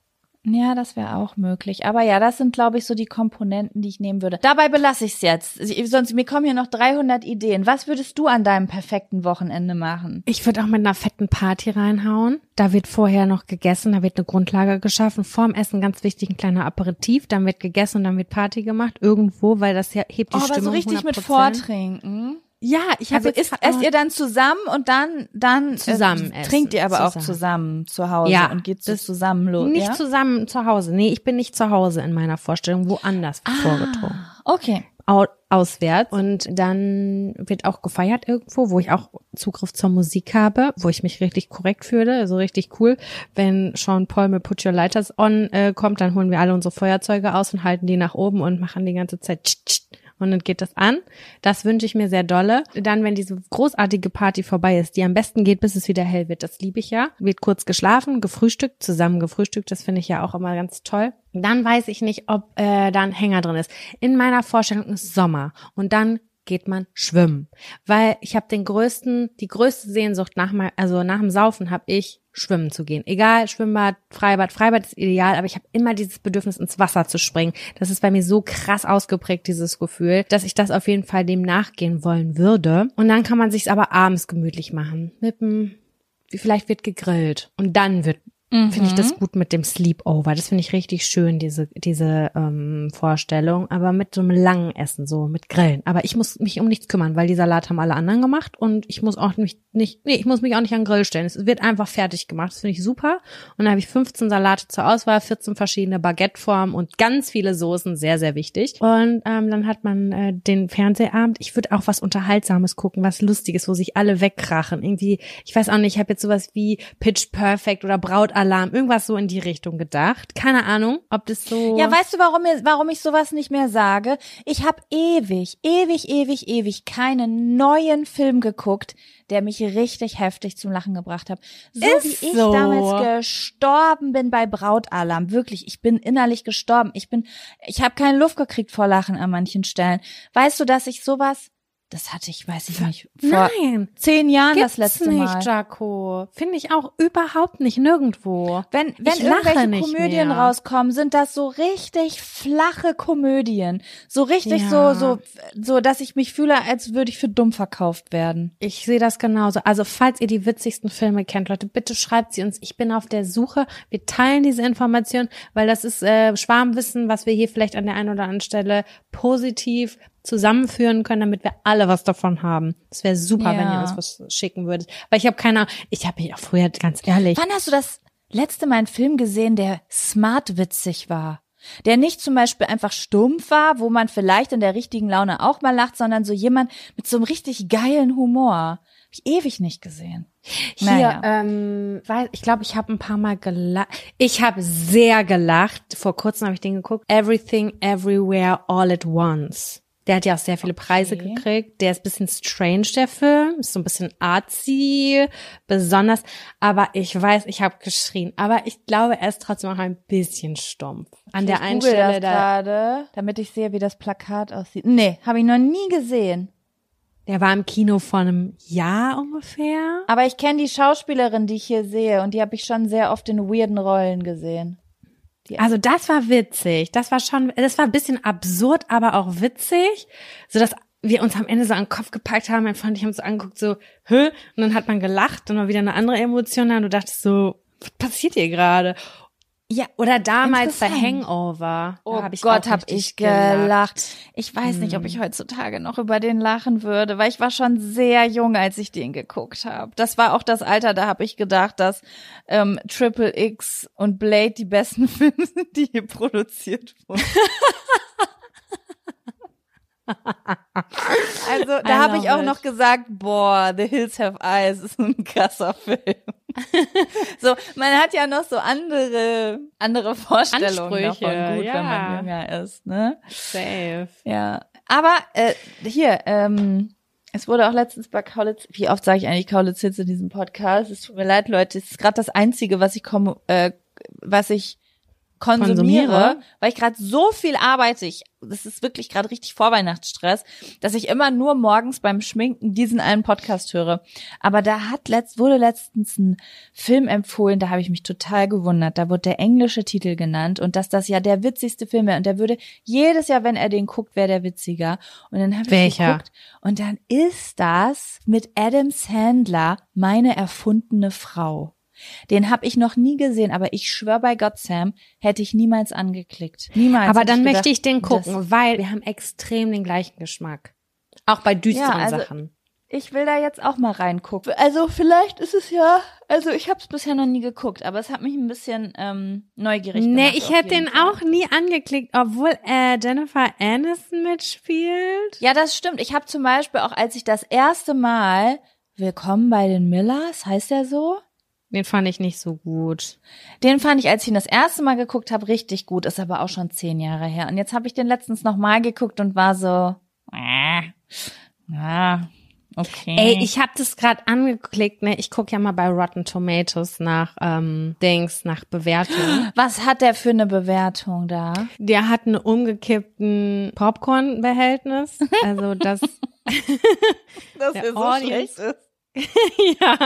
B: Ja, das wäre auch möglich. Aber ja, das sind, glaube ich, so die Komponenten, die ich nehmen würde. Dabei belasse ich es jetzt. Ich- Sonst, mir kommen hier noch dreihundert Ideen. Was würdest du an deinem perfekten Wochenende machen?
A: Ich würde auch mit einer fetten Party reinhauen. Da wird vorher noch gegessen, da wird eine Grundlage geschaffen. Vorm Essen ganz wichtig ein kleiner Aperitif, dann wird gegessen und dann wird Party gemacht. Irgendwo, weil das ja hebt die
B: Oh, aber
A: Stimmung
B: so richtig mit
A: hundert Prozent.
B: Vortrinken.
A: Ja, ich habe
B: Also
A: jetzt
B: isst, esst ihr dann zusammen und dann dann
A: Zusammen
B: äh,
A: essen.
B: trinkt ihr aber auch
A: Zusammen.
B: zusammen zu Hause
A: Ja,
B: und geht so
A: das-
B: zusammen los,
A: nicht
B: ja?
A: zusammen zu Hause. Nee, ich bin nicht zu Hause in meiner Vorstellung, woanders vorgetrunken.
B: Okay.
A: Au auswärts und dann wird auch gefeiert irgendwo, wo ich auch Zugriff zur Musik habe, wo ich mich richtig korrekt fühle, also richtig cool. Wenn Sean Paul mit Put Your Lighters On äh, kommt, dann holen wir alle unsere Feuerzeuge aus und halten die nach oben und machen die ganze Zeit tsch, tsch, und dann geht das an. Das wünsche ich mir sehr dolle. Dann, wenn diese großartige Party vorbei ist, die am besten geht, bis es wieder hell wird, das liebe ich ja. Wird kurz geschlafen, gefrühstückt, zusammen gefrühstückt, das finde ich ja auch immer ganz toll. Dann weiß ich nicht, ob äh, da ein Hänger drin ist. In meiner Vorstellung ist Sommer und dann geht man schwimmen, weil ich habe den größten, die größte Sehnsucht nach mal, also nach dem Saufen habe ich schwimmen zu gehen. Egal, Schwimmbad, Freibad, Freibad ist ideal, aber ich habe immer dieses Bedürfnis ins Wasser zu springen. Das ist bei mir so krass ausgeprägt, dieses Gefühl, dass ich das auf jeden Fall dem nachgehen wollen würde. Und dann kann man sich's aber abends gemütlich machen, mit dem, vielleicht wird gegrillt und dann wird finde ich das gut mit dem Sleepover. Das finde ich richtig schön, diese diese ähm, Vorstellung. Aber mit so einem langen Essen, so mit Grillen. Aber ich muss mich um nichts kümmern, weil die Salat haben alle anderen gemacht und ich muss auch mich nicht, nee, ich muss mich auch nicht an den Grill stellen. Es wird einfach fertig gemacht. Das finde ich super. Und dann habe ich fünfzehn Salate zur Auswahl, vierzehn verschiedene Baguetteformen und ganz viele Soßen, sehr, sehr wichtig. Und ähm, dann hat man äh, den Fernsehabend. Ich würde auch was Unterhaltsames gucken, was Lustiges, wo sich alle wegkrachen. Irgendwie, ich weiß auch nicht, ich habe jetzt sowas wie Pitch Perfect oder Brautalarm, irgendwas so in die Richtung gedacht. Keine Ahnung, ob das so...
B: Ja, weißt du, warum, mir, warum ich sowas nicht mehr sage? Ich habe ewig, ewig, ewig, ewig keinen neuen Film geguckt, der mich richtig heftig zum Lachen gebracht hat. So
A: Ist
B: wie ich
A: so.
B: damals gestorben bin bei Brautalarm. Wirklich, ich bin innerlich gestorben. Ich bin, ich habe keine Luft gekriegt vor Lachen an manchen Stellen. Weißt du, dass ich sowas... Das hatte ich, weiß ich nicht, vor
A: Nein,
B: zehn Jahren
A: gibt's
B: das letzte
A: nicht,
B: Mal.
A: Jaco. Finde ich auch überhaupt nicht, nirgendwo.
B: Wenn, wenn
A: Ich lache
B: irgendwelche
A: nicht
B: Komödien
A: mehr.
B: rauskommen, sind das so richtig flache Komödien. So richtig
A: Ja.
B: so, so, so, dass ich mich fühle, als würde ich für dumm verkauft werden.
A: Ich sehe das genauso. Also falls ihr die witzigsten Filme kennt, Leute, bitte schreibt sie uns. Ich bin auf der Suche. Wir teilen diese Information, weil das ist äh, Schwarmwissen, was wir hier vielleicht an der einen oder anderen Stelle positiv zusammenführen können, damit wir alle was davon haben. Das wäre super,
B: Ja.
A: wenn ihr uns was schicken würdet. Weil ich habe keine Ahnung, ich habe mich auch früher, ganz ehrlich,
B: Wann hast du das letzte Mal einen Film gesehen, der smart witzig war? Der nicht zum Beispiel einfach stumpf war, wo man vielleicht in der richtigen Laune auch mal lacht, sondern so jemand mit so einem richtig geilen Humor. Hab ich ewig nicht gesehen.
A: hier,
B: Naja.
A: ähm, weiß, ich glaube, ich habe ein paar Mal gelacht. Ich habe sehr gelacht. Vor kurzem habe ich den geguckt. Everything, Everywhere, All at Once. Der hat ja auch sehr viele Preise
B: Okay.
A: gekriegt. Der ist ein bisschen strange, der Film. Ist so ein bisschen artsy, besonders. Aber ich weiß, ich habe geschrien. Aber ich glaube, er ist trotzdem auch ein bisschen stumpf. An der
B: ich
A: einen
B: google
A: Stelle
B: das
A: da.
B: gerade, damit ich sehe, wie das Plakat aussieht. Nee, habe ich noch nie gesehen.
A: Der war im Kino vor einem Jahr ungefähr.
B: Aber ich kenne die Schauspielerin, die ich hier sehe, und die habe ich schon sehr oft in weirden Rollen gesehen. Die
A: Also das war witzig. Das war schon, das war ein bisschen absurd, aber auch witzig, so dass wir uns am Ende so an den Kopf gepackt haben. Mein Freund und ich haben uns so angeguckt, so, hö, und dann hat man gelacht und war wieder eine andere Emotion da und du dachtest so, was passiert hier gerade? Ja, oder damals bei Hangover.
B: Oh
A: hab ich
B: Gott,
A: auch
B: hab
A: richtig
B: ich gelacht. Ich weiß nicht, ob
A: Hm.
B: ich heutzutage noch über den lachen würde, weil ich war schon sehr jung, als ich den geguckt habe. Das war auch das Alter, da habe ich gedacht, dass ähm, Triple X und Blade die besten Filme sind, die hier produziert wurden. Also da
A: I
B: habe ich
A: love
B: auch
A: it.
B: noch gesagt, boah, The Hills Have Eyes ist ein krasser Film. So, man hat ja noch so andere andere Vorstellungen
A: Ansprüche,
B: davon, gut,
A: ja.
B: wenn man jünger ist, ne?
A: Safe.
B: Ja, aber äh, hier, ähm, es wurde auch letztens bei Kaulitz, wie oft sage ich eigentlich Kaulitz Hits in diesem Podcast? Es tut mir leid, Leute, es ist gerade das Einzige, was ich komme, äh, was ich konsumiere,
A: Konsumiere?
B: weil ich gerade so viel arbeite. Ich, das ist wirklich gerade richtig Vorweihnachtsstress, dass ich immer nur morgens beim Schminken diesen einen Podcast höre. Aber da hat letzt, wurde letztens ein Film empfohlen, da habe ich mich total gewundert. Da wurde der englische Titel genannt und dass das ja der witzigste Film wäre. Und der würde jedes Jahr, wenn er den guckt, wäre der witziger. Und dann habe ich
A: Welcher?
B: geguckt und dann ist das mit Adam Sandler, Meine erfundene Frau. Den habe ich noch nie gesehen, aber ich schwör bei Gott, Sam, hätte ich niemals angeklickt. Niemals.
A: Aber
B: hätte
A: dann
B: gedacht,
A: möchte ich den
B: das-
A: gucken, weil wir haben extrem den gleichen Geschmack. Auch bei düsteren
B: Ja, also
A: Sachen.
B: Ich will da jetzt auch mal reingucken. Also vielleicht ist es ja, also ich habe es bisher noch nie geguckt, aber es hat mich ein bisschen ähm, neugierig gemacht.
A: Nee, ich
B: auf
A: hätte
B: jeden
A: den
B: Fall.
A: auch nie angeklickt, obwohl äh, Jennifer Aniston mitspielt.
B: Ja, das stimmt. Ich habe zum Beispiel auch, als ich das erste Mal Willkommen bei den Millers, heißt der so?
A: Den fand ich nicht so gut.
B: Den fand ich, als ich ihn das erste Mal geguckt habe, richtig gut. Ist aber auch schon zehn Jahre her. Und jetzt habe ich den letztens noch mal geguckt und war so, äh, ja, okay.
A: Ey, ich habe das gerade angeklickt, ne? Ich gucke ja mal bei Rotten Tomatoes nach ähm, Dings, nach Bewertungen.
B: Was hat der für eine Bewertung da?
A: Der hat einen umgekippten Popcorn-Behältnis. Also das,
B: Dass
A: Der
B: der so
A: Audience-
B: schlecht ist.
A: ja.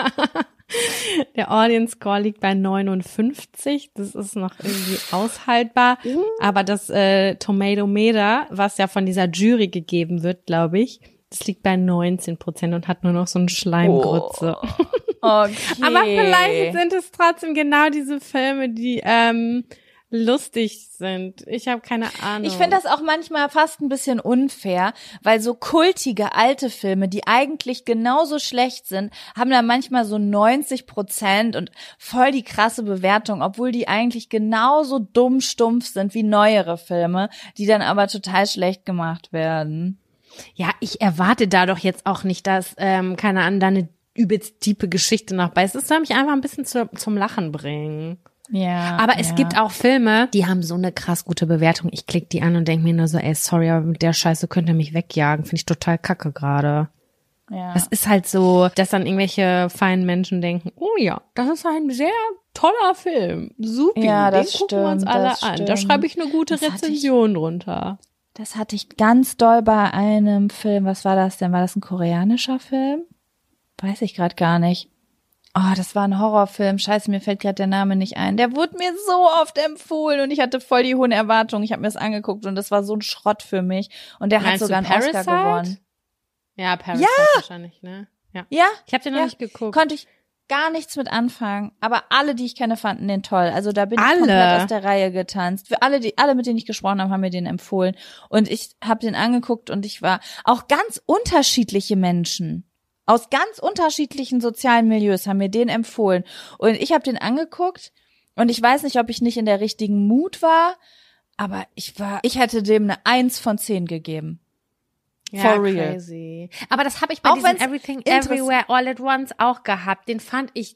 A: Der Audience Score liegt bei neunundfünfzig. Das ist noch irgendwie aushaltbar. Aber das äh, Tomatometer, was ja von dieser Jury gegeben wird, glaube ich, das liegt bei neunzehn Prozent und hat nur noch so einen Schleimgrütze.
B: Okay.
A: Aber vielleicht sind es trotzdem genau diese Filme, die ähm, lustig sind. Ich habe keine Ahnung.
B: Ich finde das auch manchmal fast ein bisschen unfair, weil so kultige alte Filme, die eigentlich genauso schlecht sind, haben da manchmal so neunzig Prozent und voll die krasse Bewertung, obwohl die eigentlich genauso dumm stumpf sind wie neuere Filme, die dann aber total schlecht gemacht werden.
A: Ja, ich erwarte da doch jetzt auch nicht, dass, ähm, keine Ahnung, da eine übelst tiefe Geschichte noch bei ist. Es soll mich einfach ein bisschen zu, zum Lachen bringen.
B: Ja.
A: Aber es
B: ja.
A: gibt auch Filme, die haben so eine krass gute Bewertung. Ich klicke die an und denke mir nur so, ey, sorry, aber mit der Scheiße könnt ihr mich wegjagen. Finde ich total kacke gerade.
B: Ja.
A: Das ist halt so, dass dann irgendwelche feinen Menschen denken, oh ja, das ist ein sehr toller Film. Super,
B: Ja,
A: den
B: das
A: gucken wir uns
B: stimmt,
A: alle
B: das
A: an. Da
B: stimmt.
A: schreibe ich eine gute
B: Das hatte ich-
A: Rezension drunter.
B: Das hatte ich ganz doll bei einem Film. Was war das denn? War das ein koreanischer Film? Weiß ich gerade gar nicht. Oh, das war ein Horrorfilm. Scheiße, mir fällt gerade der Name nicht ein. Der wurde mir so oft empfohlen und ich hatte voll die hohen Erwartungen. Ich habe mir das angeguckt und das war so ein Schrott für mich. Und der
A: Meinst
B: hat sogar
A: du
B: einen Oscar
A: Parasite?
B: gewonnen.
A: Ja, Parasite wahrscheinlich, ne? Ja.
B: Ja,
A: Ich habe den noch
B: Ja.
A: nicht geguckt.
B: konnte ich gar nichts mit anfangen. Aber alle, die ich kenne, fanden den toll. Also da bin ich
A: Alle?
B: komplett aus der Reihe getanzt. Für alle, die alle, mit denen ich gesprochen habe, haben mir den empfohlen. Und ich habe den angeguckt und ich war auch ganz unterschiedliche Menschen. Aus ganz unterschiedlichen sozialen Milieus haben mir den empfohlen. Und ich habe den angeguckt und ich weiß nicht, ob ich nicht in der richtigen Mut war, aber ich war, ich hätte dem eine Eins von zehn gegeben.
A: Ja,
B: For real.
A: crazy. Aber das habe ich bei
B: Auch
A: diesem
B: wenn's
A: Everything
B: interess-
A: Everywhere All at Once auch gehabt. Den fand ich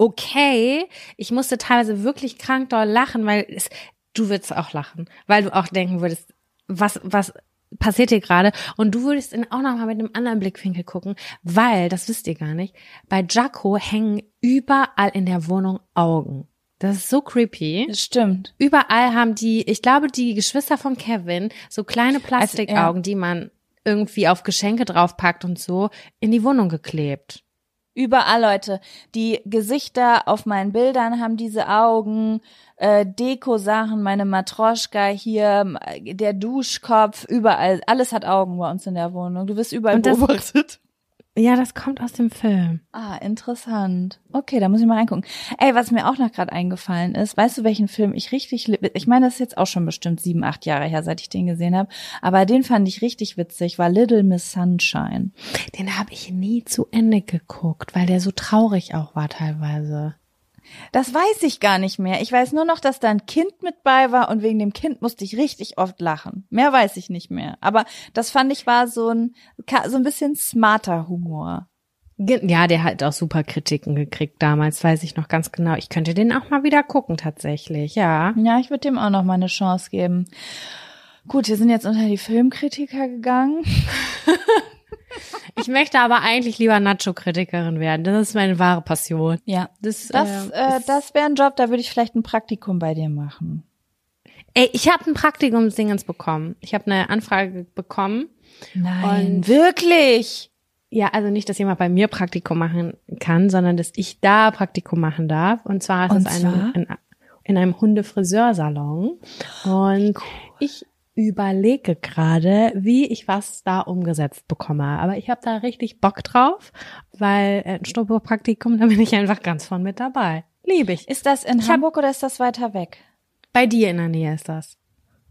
A: okay. Ich musste teilweise wirklich krank doll lachen, weil es, du würdest auch lachen, weil du auch denken würdest, was, was passiert hier gerade? Und du würdest ihn auch nochmal mit einem anderen Blickwinkel gucken, weil, das wisst ihr gar nicht, bei Jaco hängen überall in der Wohnung Augen. Das ist so creepy.
B: Das stimmt.
A: Überall haben die, ich glaube, die Geschwister von Kevin so kleine Plastikaugen, die man irgendwie auf Geschenke draufpackt und so, in die Wohnung geklebt.
B: Überall, Leute. Die Gesichter auf meinen Bildern haben diese Augen, äh, Deko-Sachen, meine Matroschka hier, der Duschkopf, überall. Alles hat Augen bei uns in der Wohnung. Du wirst überall
A: Und das-
B: beobachtet.
A: Ja, das kommt aus dem Film.
B: Ah, interessant. Okay, da muss ich mal reingucken. Ey, was mir auch noch gerade eingefallen ist, weißt du, welchen Film ich richtig, li- ich meine, das ist jetzt auch schon bestimmt sieben, acht Jahre her, seit ich den gesehen habe, aber den fand ich richtig witzig, war Little Miss Sunshine.
A: Den habe ich nie zu Ende geguckt, weil der so traurig auch war teilweise.
B: Das weiß ich gar nicht mehr. Ich weiß nur noch, dass da ein Kind mit bei war und wegen dem Kind musste ich richtig oft lachen. Mehr weiß ich nicht mehr. Aber das fand ich war so ein, so ein bisschen smarter Humor.
A: Ge- Ja, der hat auch super Kritiken gekriegt damals, weiß ich noch ganz genau. Ich könnte den auch mal wieder gucken tatsächlich, ja.
B: Ja, ich würde dem auch noch mal eine Chance geben. Gut, wir sind jetzt unter die Filmkritiker gegangen.
A: Ich möchte aber eigentlich lieber Nacho-Kritikerin werden. Das ist meine wahre Passion.
B: Ja,
A: Das,
B: das,
A: äh,
B: äh,
A: ist-
B: das wäre ein Job, da würde ich vielleicht ein Praktikum bei dir machen.
A: Ey, ich habe ein Praktikumsdingens bekommen. Ich habe eine Anfrage bekommen.
B: Nein,
A: Und-
B: wirklich?
A: Ja, also nicht, dass jemand bei mir Praktikum machen kann, sondern dass ich da Praktikum machen darf. Und zwar ist
B: Und
A: es
B: zwar?
A: eine, in, in einem Hundefriseursalon. Und ich überlege gerade, wie ich was da umgesetzt bekomme. Aber ich habe da richtig Bock drauf, weil ein Schnupperpraktikum, da bin ich einfach ganz von mit dabei. Liebe ich.
B: Ist das in
A: Ich hab-
B: Hamburg oder ist das weiter weg?
A: Bei dir in der Nähe ist das.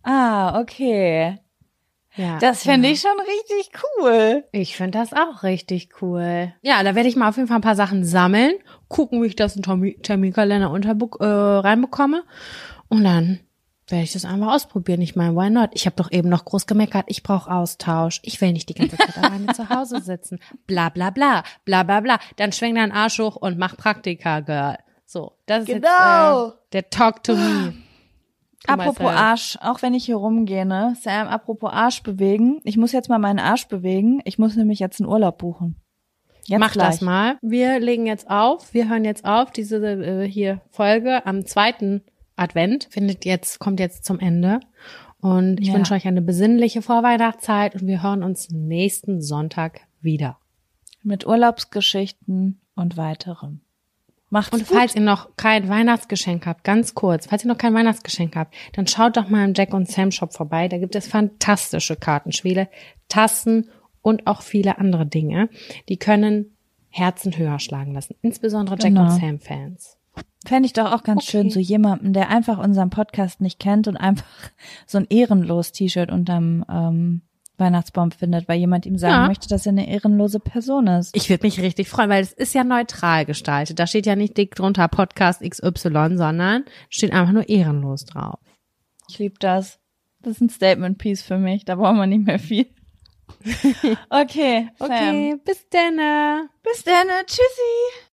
B: Ah, okay.
A: Ja.
B: Das finde ich schon richtig cool.
A: Ich finde das auch richtig cool. Ja, da werde ich mal auf jeden Fall ein paar Sachen sammeln, gucken, wie ich das in Termi- Terminkalender unter äh, reinbekomme. Und dann werde ich das einfach ausprobieren. Ich meine, why not? Ich habe doch eben noch groß gemeckert, ich brauche Austausch. Ich will nicht die ganze Zeit alleine zu Hause sitzen. Bla bla bla, bla bla bla. Dann schwing deinen Arsch hoch und mach Praktika, Girl. So, das ist
B: Genau.
A: jetzt äh, der Talk to me. To
B: Apropos
A: myself.
B: Arsch, auch wenn ich hier rumgehe, ne? Sam, apropos Arsch bewegen. Ich muss jetzt mal meinen Arsch bewegen. Ich muss nämlich jetzt einen Urlaub buchen. Jetzt
A: Mach
B: gleich.
A: das mal. Wir legen jetzt auf. Wir hören jetzt auf. Diese äh, hier Folge am zweiten Advent findet jetzt, kommt jetzt zum Ende. Und ich
B: Ja.
A: wünsche euch eine besinnliche Vorweihnachtszeit und wir hören uns nächsten Sonntag wieder.
B: Mit Urlaubsgeschichten und weiterem. Macht's
A: Und
B: gut.
A: falls ihr noch kein Weihnachtsgeschenk habt, ganz kurz, falls ihr noch kein Weihnachtsgeschenk habt, dann schaut doch mal im Jack und Sam Shop vorbei. Da gibt es fantastische Kartenspiele, Tassen und auch viele andere Dinge. Die können Herzen höher schlagen lassen. Insbesondere Jack
B: Genau.
A: und Sam Fans.
B: Fände ich doch auch ganz
A: Okay.
B: schön, so jemanden, der einfach unseren Podcast nicht kennt und einfach so ein Ehrenlos-T-Shirt unterm ähm, Weihnachtsbaum findet, weil jemand ihm sagen
A: Ja.
B: möchte, dass er eine ehrenlose Person ist.
A: Ich würde mich richtig freuen, weil es ist ja neutral gestaltet. Da steht ja nicht dick drunter Podcast X Y, sondern steht einfach nur ehrenlos drauf.
B: Ich liebe das. Das ist ein Statement-Piece für mich. Da brauchen wir nicht mehr viel. Okay, Sam.
A: Okay, bis dann.
B: Bis dann. Tschüssi.